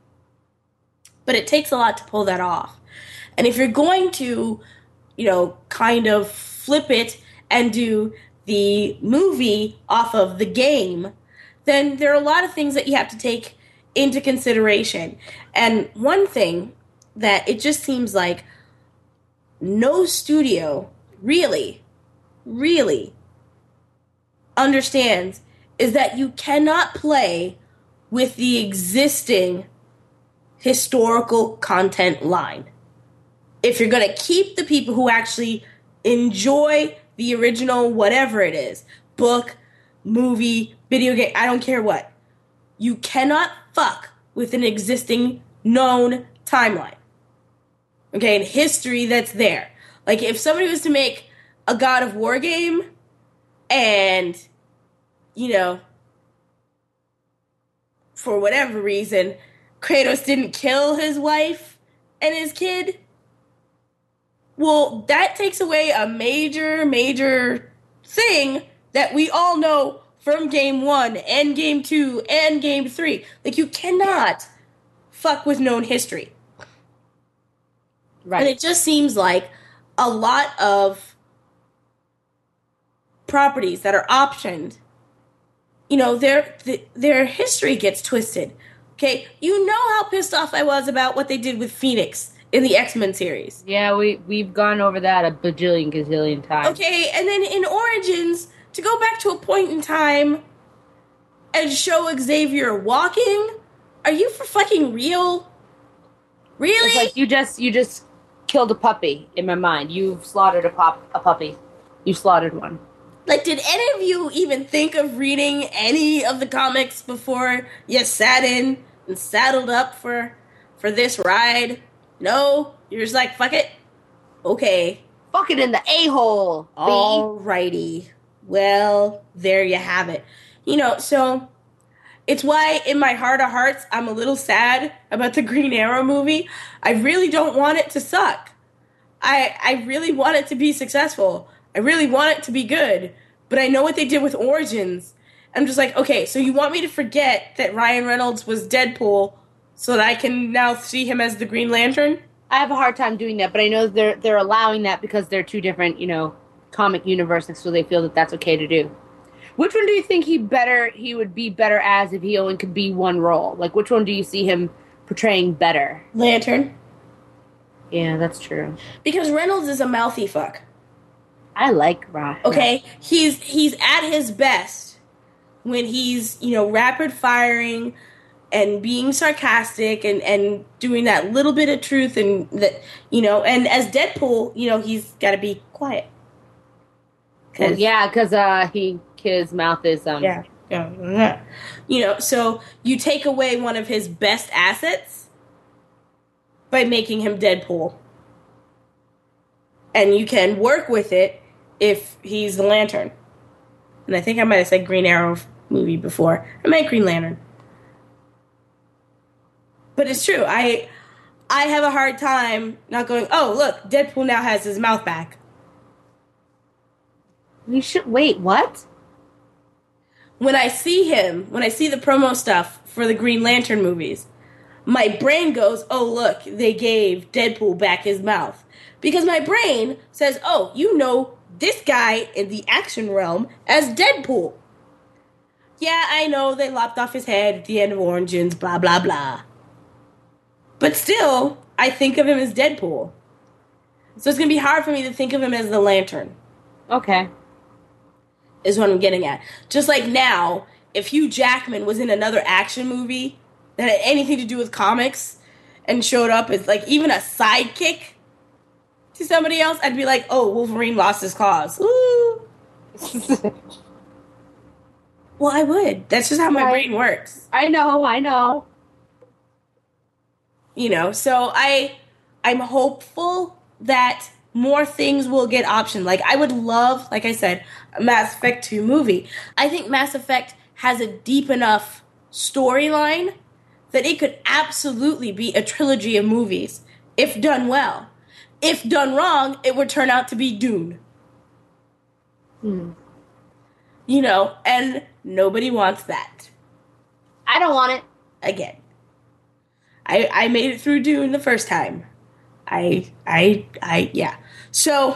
[SPEAKER 1] But it takes a lot to pull that off. And if you're going to, kind of flip it and do the movie off of the game, then there are a lot of things that you have to take into consideration. And one thing that it just seems like no studio really understands is that you cannot play with the existing historical content line. If you're going to keep the people who actually enjoy the original whatever it is, book, movie, video game, I don't care what. You cannot fuck with an existing known timeline. Okay, and history that's there. Like, if somebody was to make a God of War game and, for whatever reason, Kratos didn't kill his wife and his kid, well, that takes away a major thing that we all know from Game 1 and Game 2 and Game 3. Like, you cannot fuck with known history.
[SPEAKER 2] Right.
[SPEAKER 1] And it just seems like a lot of properties that are optioned, their history gets twisted. Okay? You know how pissed off I was about what they did with Phoenix in the X-Men series.
[SPEAKER 2] Yeah, we've gone over that a bajillion gazillion times.
[SPEAKER 1] Okay, and then in Origins, to go back to a point in time and show Xavier walking? Are you for fucking real? Really?
[SPEAKER 2] It's like you just killed a puppy in my mind. You've slaughtered a puppy. You slaughtered one.
[SPEAKER 1] Like, did any of you even think of reading any of the comics before you sat in and saddled up for this ride? No? You're just like, fuck it? Okay.
[SPEAKER 2] Fuck it in the a-hole.
[SPEAKER 1] Alrighty. Well, there you have it. So it's why in my heart of hearts, I'm a little sad about the Green Arrow movie. I really don't want it to suck. I really want it to be successful. I really want it to be good. But I know what they did with Origins. I'm just like, okay, so you want me to forget that Ryan Reynolds was Deadpool so that I can now see him as the Green Lantern?
[SPEAKER 2] I have a hard time doing that, but I know they're allowing that because they're two different, comic universes, so they feel that that's okay to do. Which one do you think he would be better as if he only could be one role? Like, which one do you see him portraying better?
[SPEAKER 1] Lantern.
[SPEAKER 2] Yeah, that's true.
[SPEAKER 1] Because Reynolds is a mouthy fuck.
[SPEAKER 2] I like Ryan.
[SPEAKER 1] Okay? He's at his best when he's, rapid firing and being sarcastic and doing that little bit of truth and that, and as Deadpool, he's got to be quiet.
[SPEAKER 2] Because his mouth is
[SPEAKER 1] so you take away one of his best assets by making him Deadpool, and you can work with it if he's the Lantern. And I think I might have said Green Arrow movie before. I meant Green Lantern, but it's true. I have a hard time not going, oh look, Deadpool now has his mouth back.
[SPEAKER 2] We should wait. What?
[SPEAKER 1] When I see the promo stuff for the Green Lantern movies, my brain goes, oh, look, they gave Deadpool back his mouth. Because my brain says, oh, this guy in the action realm as Deadpool. Yeah, I know they lopped off his head at the end of Origins, blah, blah, blah. But still, I think of him as Deadpool. So it's going to be hard for me to think of him as the Lantern.
[SPEAKER 2] Okay.
[SPEAKER 1] Is what I'm getting at. Just like now, if Hugh Jackman was in another action movie that had anything to do with comics and showed up as like even a sidekick to somebody else, I'd be like, oh, Wolverine lost his cause. Ooh. Well, I would. That's just how my brain works.
[SPEAKER 2] I know.
[SPEAKER 1] So I'm hopeful that more things will get optioned. Like, I would love, like I said, a Mass Effect 2 movie. I think Mass Effect has a deep enough storyline that it could absolutely be a trilogy of movies, if done well. If done wrong, it would turn out to be Dune. And nobody wants that.
[SPEAKER 2] I don't want it.
[SPEAKER 1] Again. I made it through Dune the first time. Yeah. So,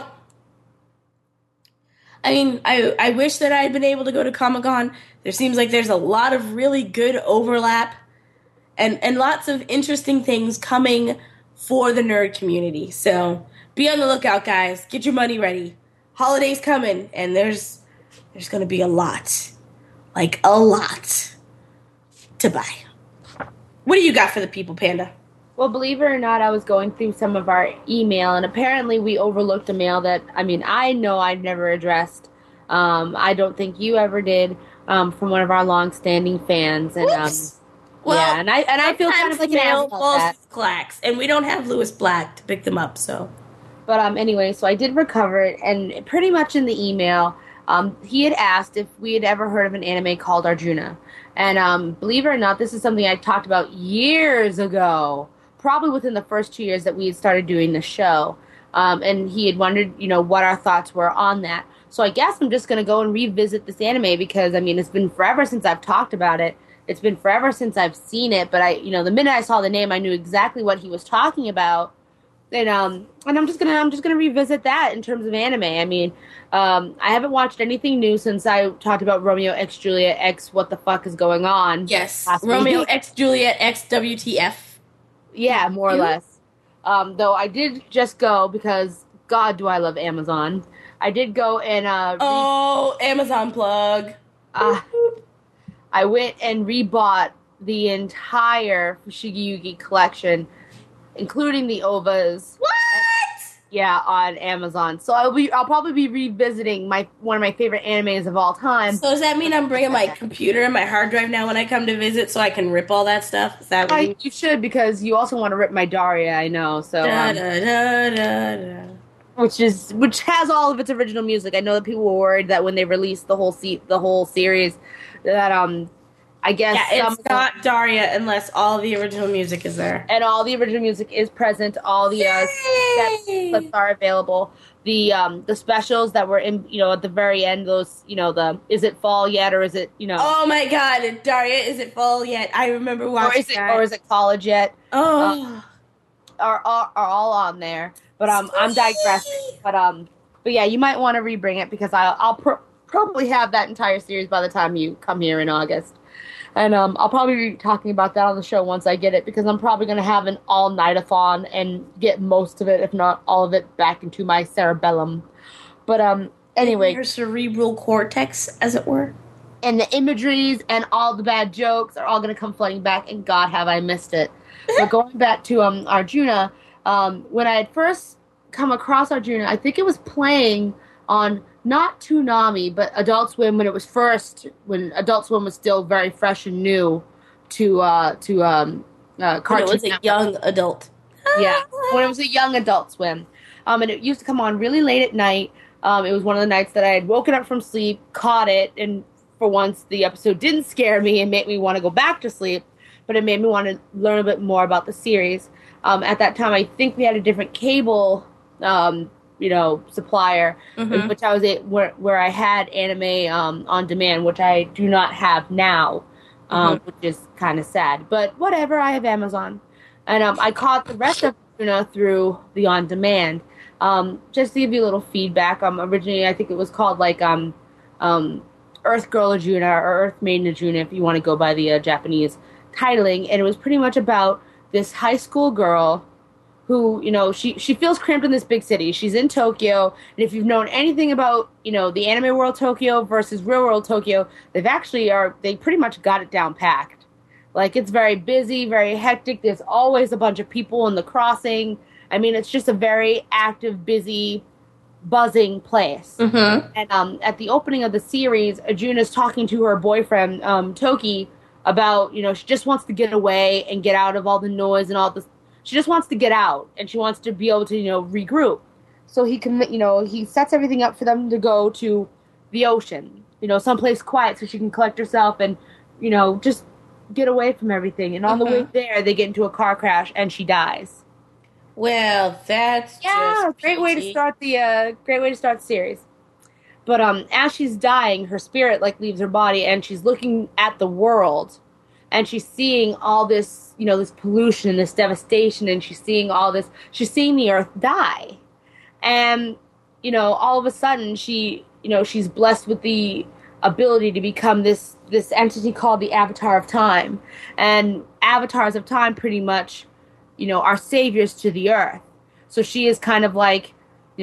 [SPEAKER 1] I wish that I had been able to go to Comic-Con. There seems like there's a lot of really good overlap and lots of interesting things coming for the nerd community. So, be on the lookout, guys. Get your money ready. Holiday's coming, and there's going to be a lot. Like, a lot to buy. What do you got for the people, Panda?
[SPEAKER 2] Well, believe it or not, I was going through some of our email, and apparently we overlooked a mail that, I know I've never addressed. I don't think you ever did, from one of our long-standing fans. And,
[SPEAKER 1] well,
[SPEAKER 2] and I feel kind of like an ass about that.
[SPEAKER 1] Clacks, and we don't have Lewis Black to pick them up, so.
[SPEAKER 2] But anyway, so I did recover it, and pretty much in the email, he had asked if we had ever heard of an anime called Arjuna. And believe it or not, this is something I talked about years ago, probably within the first 2 years that we had started doing the show. And he had wondered, what our thoughts were on that. So I guess I'm just going to go and revisit this anime because, it's been forever since I've talked about it. It's been forever since I've seen it. But the minute I saw the name, I knew exactly what he was talking about. And I'm just gonna revisit that in terms of anime. I haven't watched anything new since I talked about Romeo X Juliet X What the Fuck is Going On.
[SPEAKER 1] Yes, Romeo X Juliet X WTF.
[SPEAKER 2] Yeah, more or less. Though I did just go because God, do I love Amazon. I did go and
[SPEAKER 1] Amazon plug.
[SPEAKER 2] I went and rebought the entire Fushigi Yugi collection, including the OVAs.
[SPEAKER 1] What?
[SPEAKER 2] Yeah, on Amazon. So I'll probably be revisiting one of my favorite animes of all time.
[SPEAKER 1] So does that mean I'm bringing my computer and my hard drive now when I come to visit, so I can rip all that stuff? Is that what
[SPEAKER 2] you should, because you also want to rip my Daria, I know. So which has all of its original music. I know that people were worried that when they released the whole series that I guess
[SPEAKER 1] it's not Daria unless all the original music is there.
[SPEAKER 2] And all the original music is present. All the clips are available. The specials that were in, at the very end, those, the is it fall yet, or is it,
[SPEAKER 1] Oh my God, Daria, is it fall yet? I remember watching
[SPEAKER 2] or is it college yet?
[SPEAKER 1] Oh,
[SPEAKER 2] are all on there. But I'm digressing. But yeah, you might want to rebring it, because I'll probably have that entire series by the time you come here in August. And I'll probably be talking about that on the show once I get it, because I'm probably going to have an all-night-a-thon and get most of it, if not all of it, back into my cerebellum. But anyway.
[SPEAKER 1] Your cerebral cortex, as it were.
[SPEAKER 2] And the imageries and all the bad jokes are all going to come flooding back, and God, have I missed it. But going back to Arjuna, when I had first come across Arjuna, I think it was playing on not Toonami, but Adult Swim when Adult Swim was still very fresh and new to Cartoon
[SPEAKER 1] Network. It was a young adult.
[SPEAKER 2] Yeah, when it was a young Adult Swim. And it used to come on really late at night. It was one of the nights that I had woken up from sleep, caught it, and for once the episode didn't scare me and make me want to go back to sleep, but it made me want to learn a bit more about the series. At that time, I think we had a different cable supplier, which I was where I had anime on demand, which I do not have now, which is kind of sad. But whatever, I have Amazon, and I caught the rest of through the on demand. Just to give you a little feedback, originally I think it was called Earth Girl Arjuna or Earth Maiden Arjuna, if you want to go by the Japanese titling, and it was pretty much about this high school girl who, she feels cramped in this big city. She's in Tokyo, and if you've known anything about, the anime world Tokyo versus real world Tokyo, they pretty much got it down packed. Like, it's very busy, very hectic. There's always a bunch of people in the crossing. I mean, it's just a very active, busy, buzzing place. And at the opening of the series, Arjuna's talking to her boyfriend, Toki, about, she just wants to get away and get out of all the noise and all this. She just wants to get out, and she wants to be able to, regroup. So he sets everything up for them to go to the ocean, someplace quiet so she can collect herself and, just get away from everything. And on the way there, they get into a car crash, and she dies.
[SPEAKER 1] Well, that's just
[SPEAKER 2] great way to start the series. But as she's dying, her spirit leaves her body, and she's looking at the world. And she's seeing all this, this pollution and this devastation, and she's seeing all this. She's seeing the earth die. And, all of a sudden, she's blessed with the ability to become this entity called the Avatar of Time. And avatars of time pretty much, are saviors to the earth. So she is kind of like,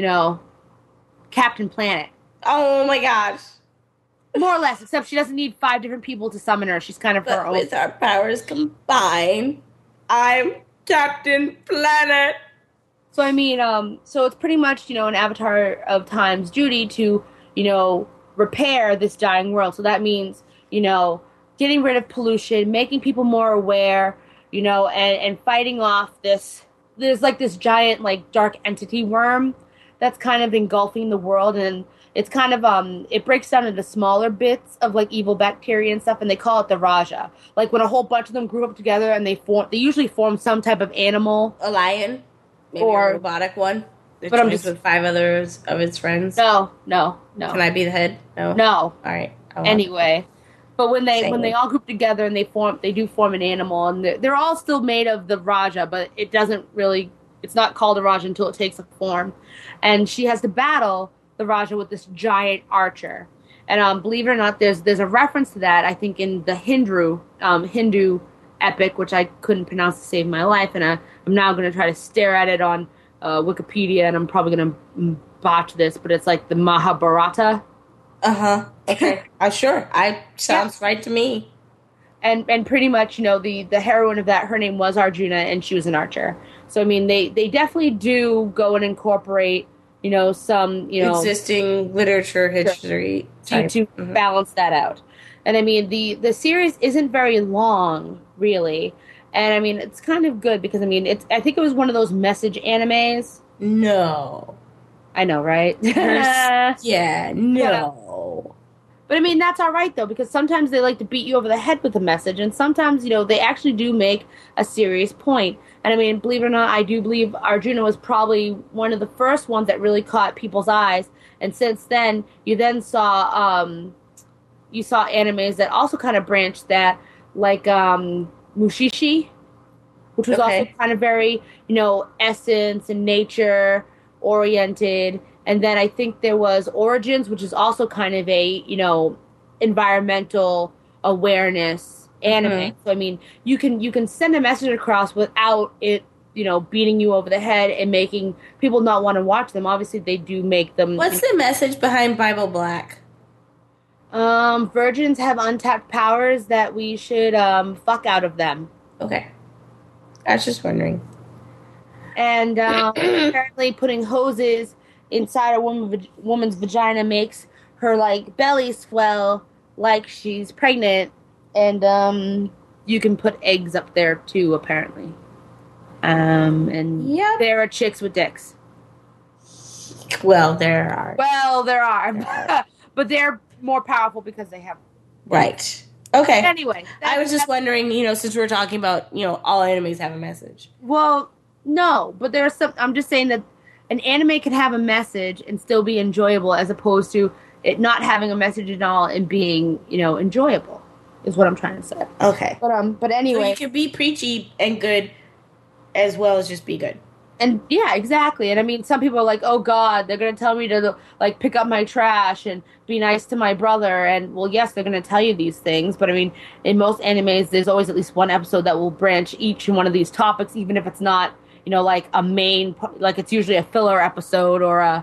[SPEAKER 2] Captain Planet.
[SPEAKER 1] Oh my gosh.
[SPEAKER 2] More or less, except she doesn't need 5 different people to summon her. She's kind of her own.
[SPEAKER 1] With our powers combined, I'm Captain Planet.
[SPEAKER 2] So I mean, so it's pretty much, an Avatar of Time's duty to, repair this dying world. So that means, getting rid of pollution, making people more aware, and fighting off there's this giant, dark entity worm that's kind of engulfing the world, and it's kind of, it breaks down into smaller bits of, evil bacteria and stuff, and they call it the Raja. When a whole bunch of them grew up together, and they usually form some type of animal.
[SPEAKER 1] A lion? Maybe a robotic one? But I'm just with 5 others of its friends?
[SPEAKER 2] No.
[SPEAKER 1] Can I be the head? No?
[SPEAKER 2] No.
[SPEAKER 1] All right.
[SPEAKER 2] Anyway. But when they all group together and they do form an animal, and they're all still made of the Raja, but it doesn't really, it's not called a Raja until it takes a form. And she has to battle the Raja with this giant archer. And believe it or not, there's a reference to that, I think, in the Hindu epic, which I couldn't pronounce to save my life, and I'm now going to try to stare at it on Wikipedia, and I'm probably going to botch this, but it's like the Mahabharata.
[SPEAKER 1] Okay. Sure. Sounds right to me.
[SPEAKER 2] And pretty much, the heroine of that, her name was Arjuna, and she was an archer. So, I mean, they definitely do go and incorporate, some,
[SPEAKER 1] existing literature, history.
[SPEAKER 2] To balance that out. And, I mean, the series isn't very long, really. And, I mean, it's kind of good because, I mean, I think it was one of those message animes.
[SPEAKER 1] No.
[SPEAKER 2] I know, right?
[SPEAKER 1] Yeah, no.
[SPEAKER 2] But, I mean, that's all right, though, because sometimes they like to beat you over the head with a message, and sometimes, they actually do make a serious point. And, I mean, believe it or not, I do believe Arjuna was probably one of the first ones that really caught people's eyes. And since then, you then saw, animes that also kind of branched that, like Mushishi, which was also kind of very, essence and nature oriented. And then I think there was Origins, which is also kind of a, environmental awareness anime. So, I mean, you can send a message across without it, beating you over the head and making people not want to watch them. Obviously, they do make them...
[SPEAKER 1] What's the message behind Bible Black?
[SPEAKER 2] Virgins have untapped powers that we should fuck out of them.
[SPEAKER 1] Okay. I was just wondering.
[SPEAKER 2] And apparently putting hoses inside a woman's vagina makes her, like, belly swell like she's pregnant. And you can put eggs up there, too, apparently. And there are chicks with dicks.
[SPEAKER 1] Well, there are.
[SPEAKER 2] But they're more powerful because they have...
[SPEAKER 1] Right. Okay.
[SPEAKER 2] But anyway.
[SPEAKER 1] I was just wondering, since we were talking about, all animes have a message.
[SPEAKER 2] Well, no, but there's some... I'm just saying that an anime can have a message and still be enjoyable as opposed to it not having a message at all and being, enjoyable, is what I'm trying to say.
[SPEAKER 1] Okay.
[SPEAKER 2] But anyway...
[SPEAKER 1] So you can be preachy and good as well as just be good.
[SPEAKER 2] And, yeah, exactly. And, I mean, some people are like, oh, God, they're going to tell me to, like, pick up my trash and be nice to my brother. And, well, yes, they're going to tell you these things. But, I mean, in most animes, there's always at least one episode that will branch each one of these topics, even if it's not, like a main, like it's usually a filler episode or a,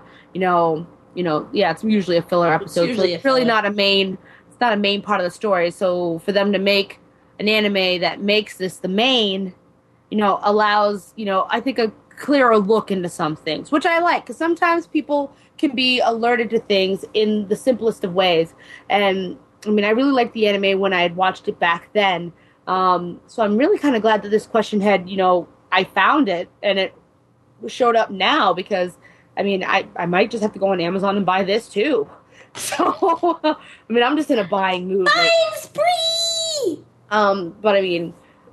[SPEAKER 2] it's usually a filler episode. So it's really not a main, it's not a main part of the story. So for them to make an anime that makes this the main, allows, I think a clearer look into some things, which I like, because sometimes people can be alerted to things in the simplest of ways. And, I mean, I really liked the anime when I had watched it back then. So I'm really kind of glad that this question had, I found it, and it showed up now, because, I mean, I might just have to go on Amazon and buy this, too. So, I mean, I'm just in a buying mood.
[SPEAKER 1] Buying spree!
[SPEAKER 2] But, I mean,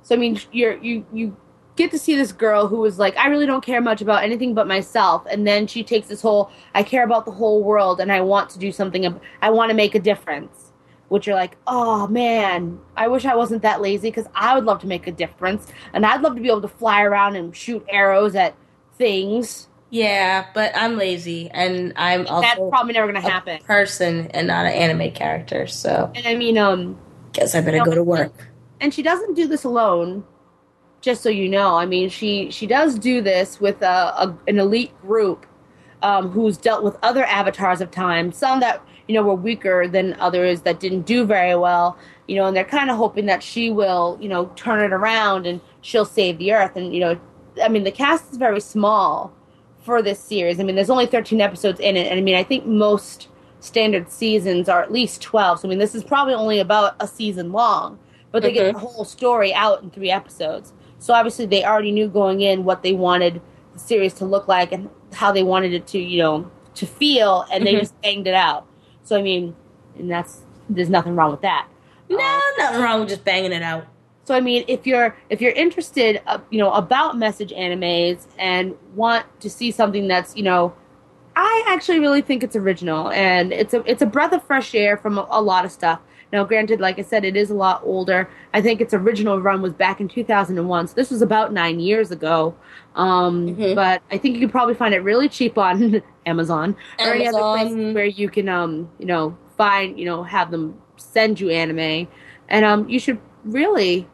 [SPEAKER 2] you get to see this girl who is like, I really don't care much about anything but myself, and then she takes this whole, I care about the whole world, and I want to do something, I want to make a difference. Which you're like, oh, man, I wish I wasn't that lazy, because I would love to make a difference, and I'd love to be able to fly around and shoot arrows at things.
[SPEAKER 1] Yeah, but I'm lazy, and I'm also...
[SPEAKER 2] That's probably never going to happen.
[SPEAKER 1] Person and not an anime character, so...
[SPEAKER 2] And I mean,
[SPEAKER 1] guess I better go to work.
[SPEAKER 2] And she doesn't do this alone, just so you know. I mean, she does do this with an elite group who's dealt with other avatars of time, some that... were weaker than others that didn't do very well, and they're kind of hoping that she will, turn it around and she'll save the earth. And, I mean, the cast is very small for this series. I mean, there's only 13 episodes in it. And, I mean, I think most standard seasons are at least 12. So, I mean, this is probably only about a season long. But they get the whole story out in 3 episodes. So, obviously, they already knew going in what they wanted the series to look like and how they wanted it to, to feel. And they just banged it out. So, I mean, and there's nothing wrong with that.
[SPEAKER 1] No, nothing wrong with just banging it out.
[SPEAKER 2] So, I mean, if you're interested, about message animes and want to see something that's, I actually really think it's original, and it's a breath of fresh air from a lot of stuff. Now, granted, like I said, it is a lot older. I think its original run was back in 2001, so this was about 9 years ago. But I think you can probably find it really cheap on Amazon or any other place where you can, find, have them send you anime. And you should really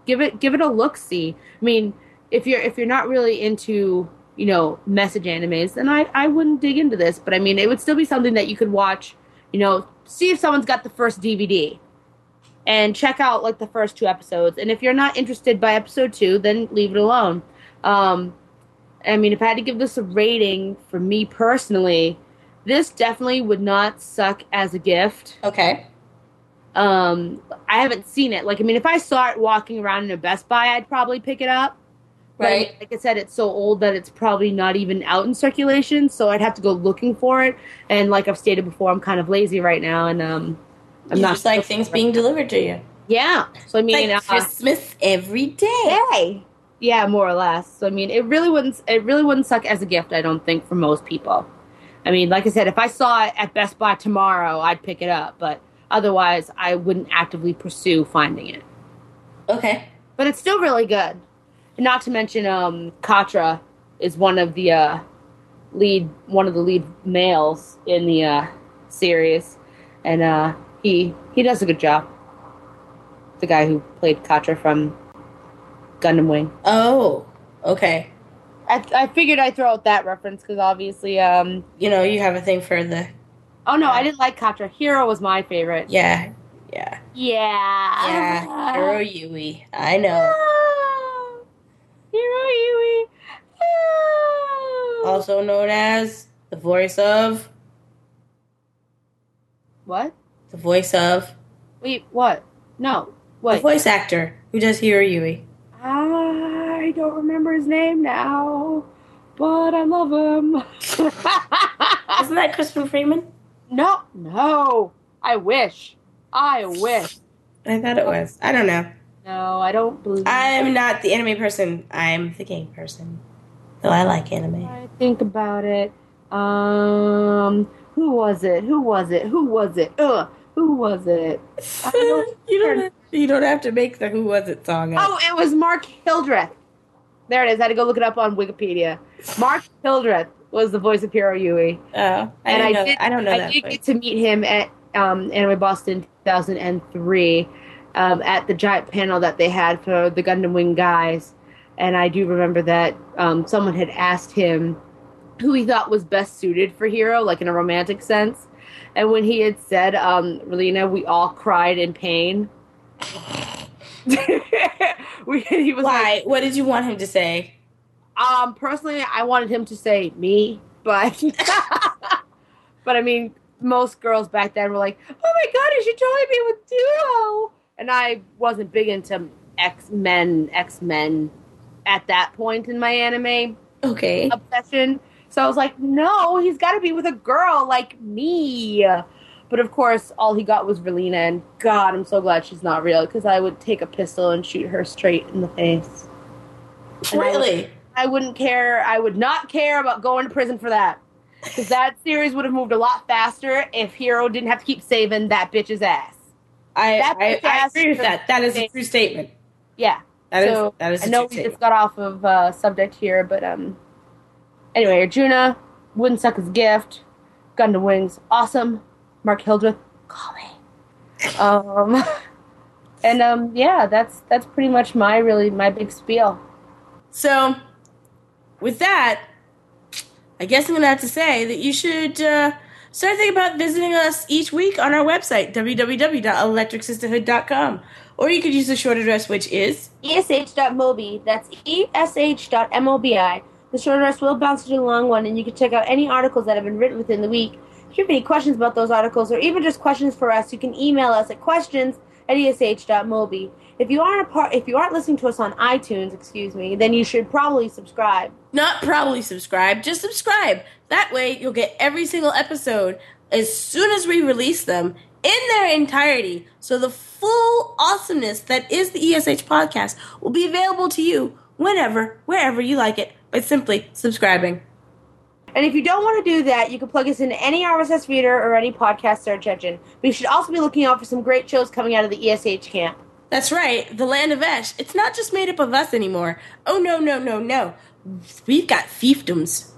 [SPEAKER 2] give it a look. See, I mean, if you're not really into message animes, then I wouldn't dig into this. But I mean, it would still be something that you could watch. See if someone's got the first DVD and check out like the first 2 episodes. And if you're not interested by episode 2, then leave it alone. I mean, if I had to give this a rating for me personally, this definitely would not suck as a gift.
[SPEAKER 1] Okay.
[SPEAKER 2] I haven't seen it. Like, I mean, if I saw it walking around in a Best Buy, I'd probably pick it up. Right. But I mean, like I said, it's so old that it's probably not even out in circulation, so I'd have to go looking for it. And like I've stated before, I'm kind of lazy right now, and I'm not
[SPEAKER 1] just like things being delivered to you.
[SPEAKER 2] Yeah. So I mean,
[SPEAKER 1] like Christmas every day.
[SPEAKER 2] Yeah, more or less. So I mean, it really wouldn't suck as a gift, I don't think, for most people. I mean, like I said, if I saw it at Best Buy tomorrow, I'd pick it up, but otherwise, I wouldn't actively pursue finding it.
[SPEAKER 1] Okay.
[SPEAKER 2] But it's still really good. And not to mention, Katra is one of the lead males in the series, and he does a good job. The guy who played Katra from Gundam Wing.
[SPEAKER 1] Oh, okay.
[SPEAKER 2] I figured I'd throw out that reference because obviously,
[SPEAKER 1] you have a thing for the.
[SPEAKER 2] Oh no, I didn't like Katra. Hero was my favorite.
[SPEAKER 1] Yeah.
[SPEAKER 2] Hiro
[SPEAKER 1] Yui. I know.
[SPEAKER 2] Hiro Yui.
[SPEAKER 1] Also known as the voice of.
[SPEAKER 2] What?
[SPEAKER 1] The voice of.
[SPEAKER 2] Wait, what? No. What?
[SPEAKER 1] The voice actor who does Hiro Yui.
[SPEAKER 2] I don't remember his name now, but I love him.
[SPEAKER 1] Isn't that Crispin Freeman?
[SPEAKER 2] No. I wish.
[SPEAKER 1] I thought it was. I don't know.
[SPEAKER 2] No, I don't believe.
[SPEAKER 1] I'm not the anime person. I'm the game person. Though I like anime.
[SPEAKER 2] I think about it. Who was it? Who was it?
[SPEAKER 1] You don't have to make the Who Was It song up.
[SPEAKER 2] Oh, it was Mark Hildreth. There it is. I had to go look it up on Wikipedia. Mark Hildreth was the voice of Hiro Yui.
[SPEAKER 1] Oh, I
[SPEAKER 2] did get to meet him at Anime Boston 2003 at the giant panel that they had for the Gundam Wing guys. And I do remember that someone had asked him who he thought was best suited for Hiro, like in a romantic sense. And when he had said, Relina, we all cried in pain. He was
[SPEAKER 1] Why?
[SPEAKER 2] Like,
[SPEAKER 1] what did you want him to say?
[SPEAKER 2] Personally, I wanted him to say me, but but I mean, most girls back then were like, "Oh my god, you should totally be with Duo," and I wasn't big into X-Men at that point in my anime obsession. So I was like, no, he's got to be with a girl like me. But of course, all he got was Relina, and God, I'm so glad she's not real, because I would take a pistol and shoot her straight in the face.
[SPEAKER 1] Really?
[SPEAKER 2] I wouldn't care. I would not care about going to prison for that. Because that series would have moved a lot faster if Hiro didn't have to keep saving that bitch's ass.
[SPEAKER 1] I agree with that. That is a true statement.
[SPEAKER 2] Yeah.
[SPEAKER 1] That is a true statement.
[SPEAKER 2] I know we just got off of subject here, but anyway, Arjuna, wouldn't suck as a gift. Gundam Wings, awesome. Mark Hildreth, call me. Yeah, that's pretty much my big spiel.
[SPEAKER 1] So, with that, I guess I'm going to have to say that you should start thinking about visiting us each week on our website, www.electricsisterhood.com. Or you could use the short address, which is
[SPEAKER 2] esh.mobi. That's esh.mobi. The short address will bounce to the long one, and you can check out any articles that have been written within the week. If you have any questions about those articles, or even just questions for us, you can email us at questions@esh.mobi. If you aren't listening to us on iTunes, then you should probably subscribe.
[SPEAKER 1] Not probably subscribe, just subscribe. That way you'll get every single episode as soon as we release them in their entirety. So the full awesomeness that is the ESH podcast will be available to you whenever, wherever you like it, by simply subscribing.
[SPEAKER 2] And if you don't want to do that, you can plug us into any RSS reader or any podcast search engine. But you should also be looking out for some great shows coming out of the ESH camp.
[SPEAKER 1] That's right, the land of Esh. It's not just made up of us anymore. Oh, no. We've got fiefdoms,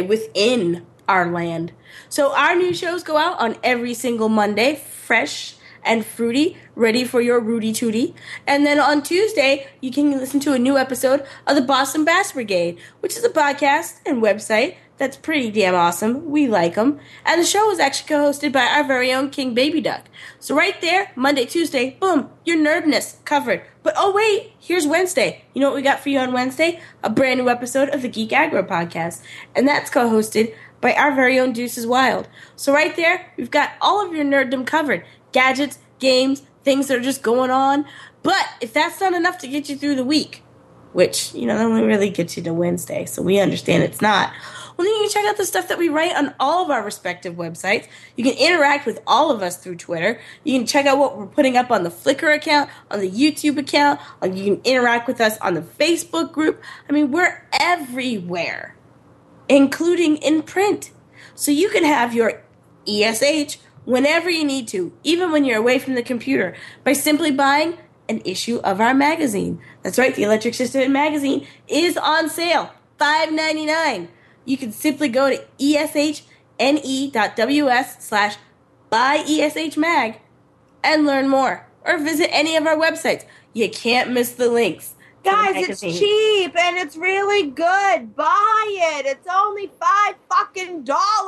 [SPEAKER 1] within our land. So our new shows go out on every single Monday, fresh and fruity, ready for your Rudy Tooty. And then on Tuesday, you can listen to a new episode of the Boston Bass Brigade, which is a podcast and website that's pretty damn awesome. We like them. And the show is actually co-hosted by our very own King Baby Duck. So right there, Monday, Tuesday, boom, your nerdness covered. But oh wait, here's Wednesday. You know what we got for you on Wednesday? A brand new episode of the Geek Aggro podcast. And that's co-hosted by our very own Deuces Wild. So right there, we've got all of your nerddom covered. Gadgets, games, things that are just going on. But if that's not enough to get you through the week, which, that only really gets you to Wednesday, so we understand it's not. Well, then you can check out the stuff that we write on all of our respective websites. You can interact with all of us through Twitter. You can check out what we're putting up on the Flickr account, on the YouTube account. You can interact with us on the Facebook group. I mean, we're everywhere, including in print. So you can have your ESH whenever you need to, even when you're away from the computer, by simply buying an issue of our magazine. That's right, the Electric Sisterhood magazine is on sale, $5.99. You can simply go to eshne.ws/buyeshmag and learn more. Or visit any of our websites. You can't miss the links.
[SPEAKER 2] Guys, it's cheap and it's really good. Buy it. It's only $5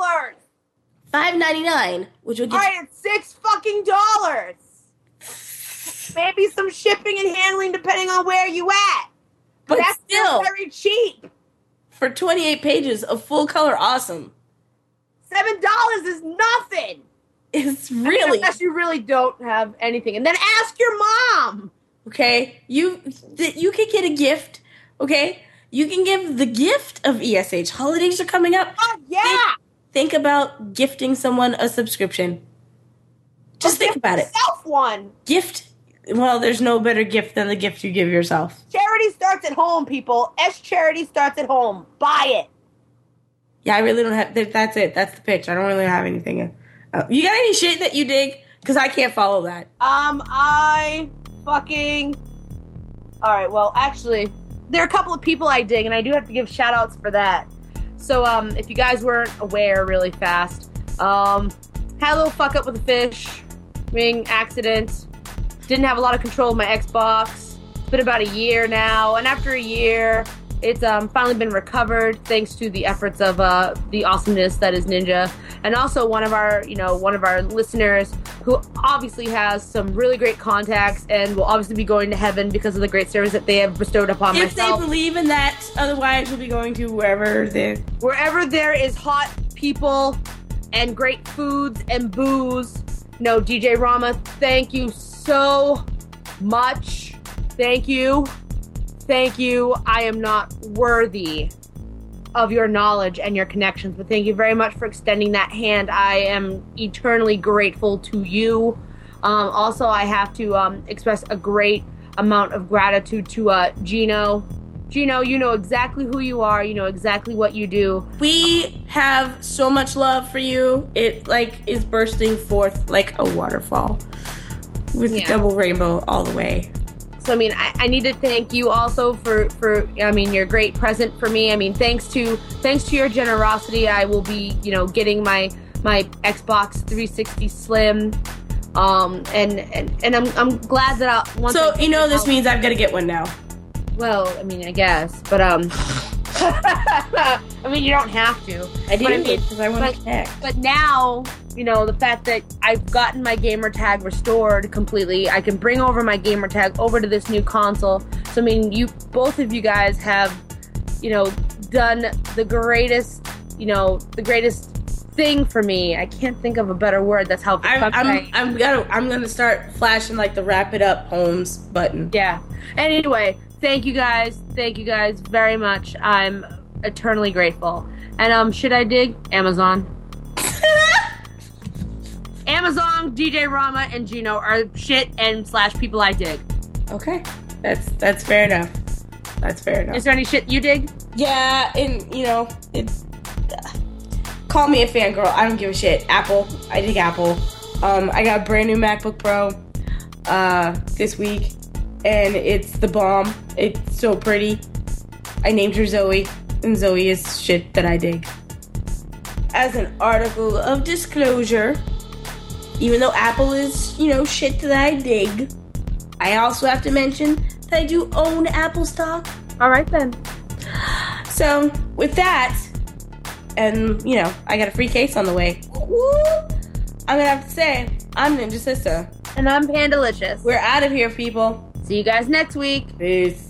[SPEAKER 1] $5.99, which will get
[SPEAKER 2] Alright, it's $6 Maybe some shipping and handling depending on where you at.
[SPEAKER 1] But
[SPEAKER 2] that's
[SPEAKER 1] still
[SPEAKER 2] very cheap.
[SPEAKER 1] For 28 pages of full color awesome.
[SPEAKER 2] $7 is nothing.
[SPEAKER 1] It's really...
[SPEAKER 2] Unless you really don't have anything. And then ask your mom.
[SPEAKER 1] Okay? You can get a gift. Okay? You can give the gift of ESH. Holidays are coming up.
[SPEAKER 2] Oh, yeah.
[SPEAKER 1] Think about gifting someone a subscription. Just think about it.
[SPEAKER 2] Yourself one.
[SPEAKER 1] Gift. Well, there's no better gift than the gift you give yourself.
[SPEAKER 2] Charity starts at home, people. Charity starts at home. Buy it.
[SPEAKER 1] Yeah, I really don't have... That's it. That's the pitch. I don't really have anything. You got any shit that you dig? Because I can't follow that.
[SPEAKER 2] I fucking... Alright, well, actually, there are a couple of people I dig, and I do have to give shout-outs for that. So, if you guys weren't aware really fast, had a little fuck up with a fish, ring accident, didn't have a lot of control of my Xbox. It's been about a year now, and after a year, it's finally been recovered thanks to the efforts of the awesomeness that is Ninja, and also one of our listeners who obviously has some really great contacts and will obviously be going to heaven because of the great service that they have bestowed upon myself.
[SPEAKER 1] If they believe in that, otherwise we'll be going to wherever
[SPEAKER 2] there is hot people and great foods and booze. No, DJ Rama, thank you so much. Thank you. I am not worthy of your knowledge and your connections, but thank you very much for extending that hand. I am eternally grateful to you. Also, I have to express a great amount of gratitude to Gino. Gino, you know exactly who you are. You know exactly what you do.
[SPEAKER 1] We have so much love for you. It is bursting forth like a waterfall with double rainbow all the way.
[SPEAKER 2] So, I need to thank you also for your great present for me. Thanks to your generosity, I will be, getting my Xbox 360 Slim. And I'm glad that
[SPEAKER 1] this means I've got to get one now.
[SPEAKER 2] Well, I guess, but you don't have to.
[SPEAKER 1] I do, because I want to connect.
[SPEAKER 2] But now, the fact that I've gotten my gamer tag restored completely, I can bring over my gamer tag over to this new console. So, both of you guys have, done the greatest thing for me. I can't think of a better word. That's how
[SPEAKER 1] I'm gonna start flashing the wrap it up Holmes button.
[SPEAKER 2] Yeah. Anyway, thank you guys very much. I'm eternally grateful. And should I dig? Amazon. Amazon, DJ Rama, and Gino are shit and / people I dig.
[SPEAKER 1] Okay. That's fair enough. Is
[SPEAKER 2] there any shit you dig?
[SPEAKER 1] Yeah, and it's call me a fangirl. I don't give a shit. Apple. I dig Apple. I got a brand new MacBook Pro this week, and it's the bomb. It's so pretty. I named her Zoe, and Zoe is shit that I dig. As an article of disclosure, Even though Apple is, shit that I dig, I also have to mention that I do own Apple stock.
[SPEAKER 2] All right, then.
[SPEAKER 1] So, with that, and, I got a free case on the way. Woo! I'm going to have to say, I'm Ninja Sister.
[SPEAKER 2] And I'm Pandalicious.
[SPEAKER 1] We're out of here, people.
[SPEAKER 2] See you guys next week.
[SPEAKER 1] Peace.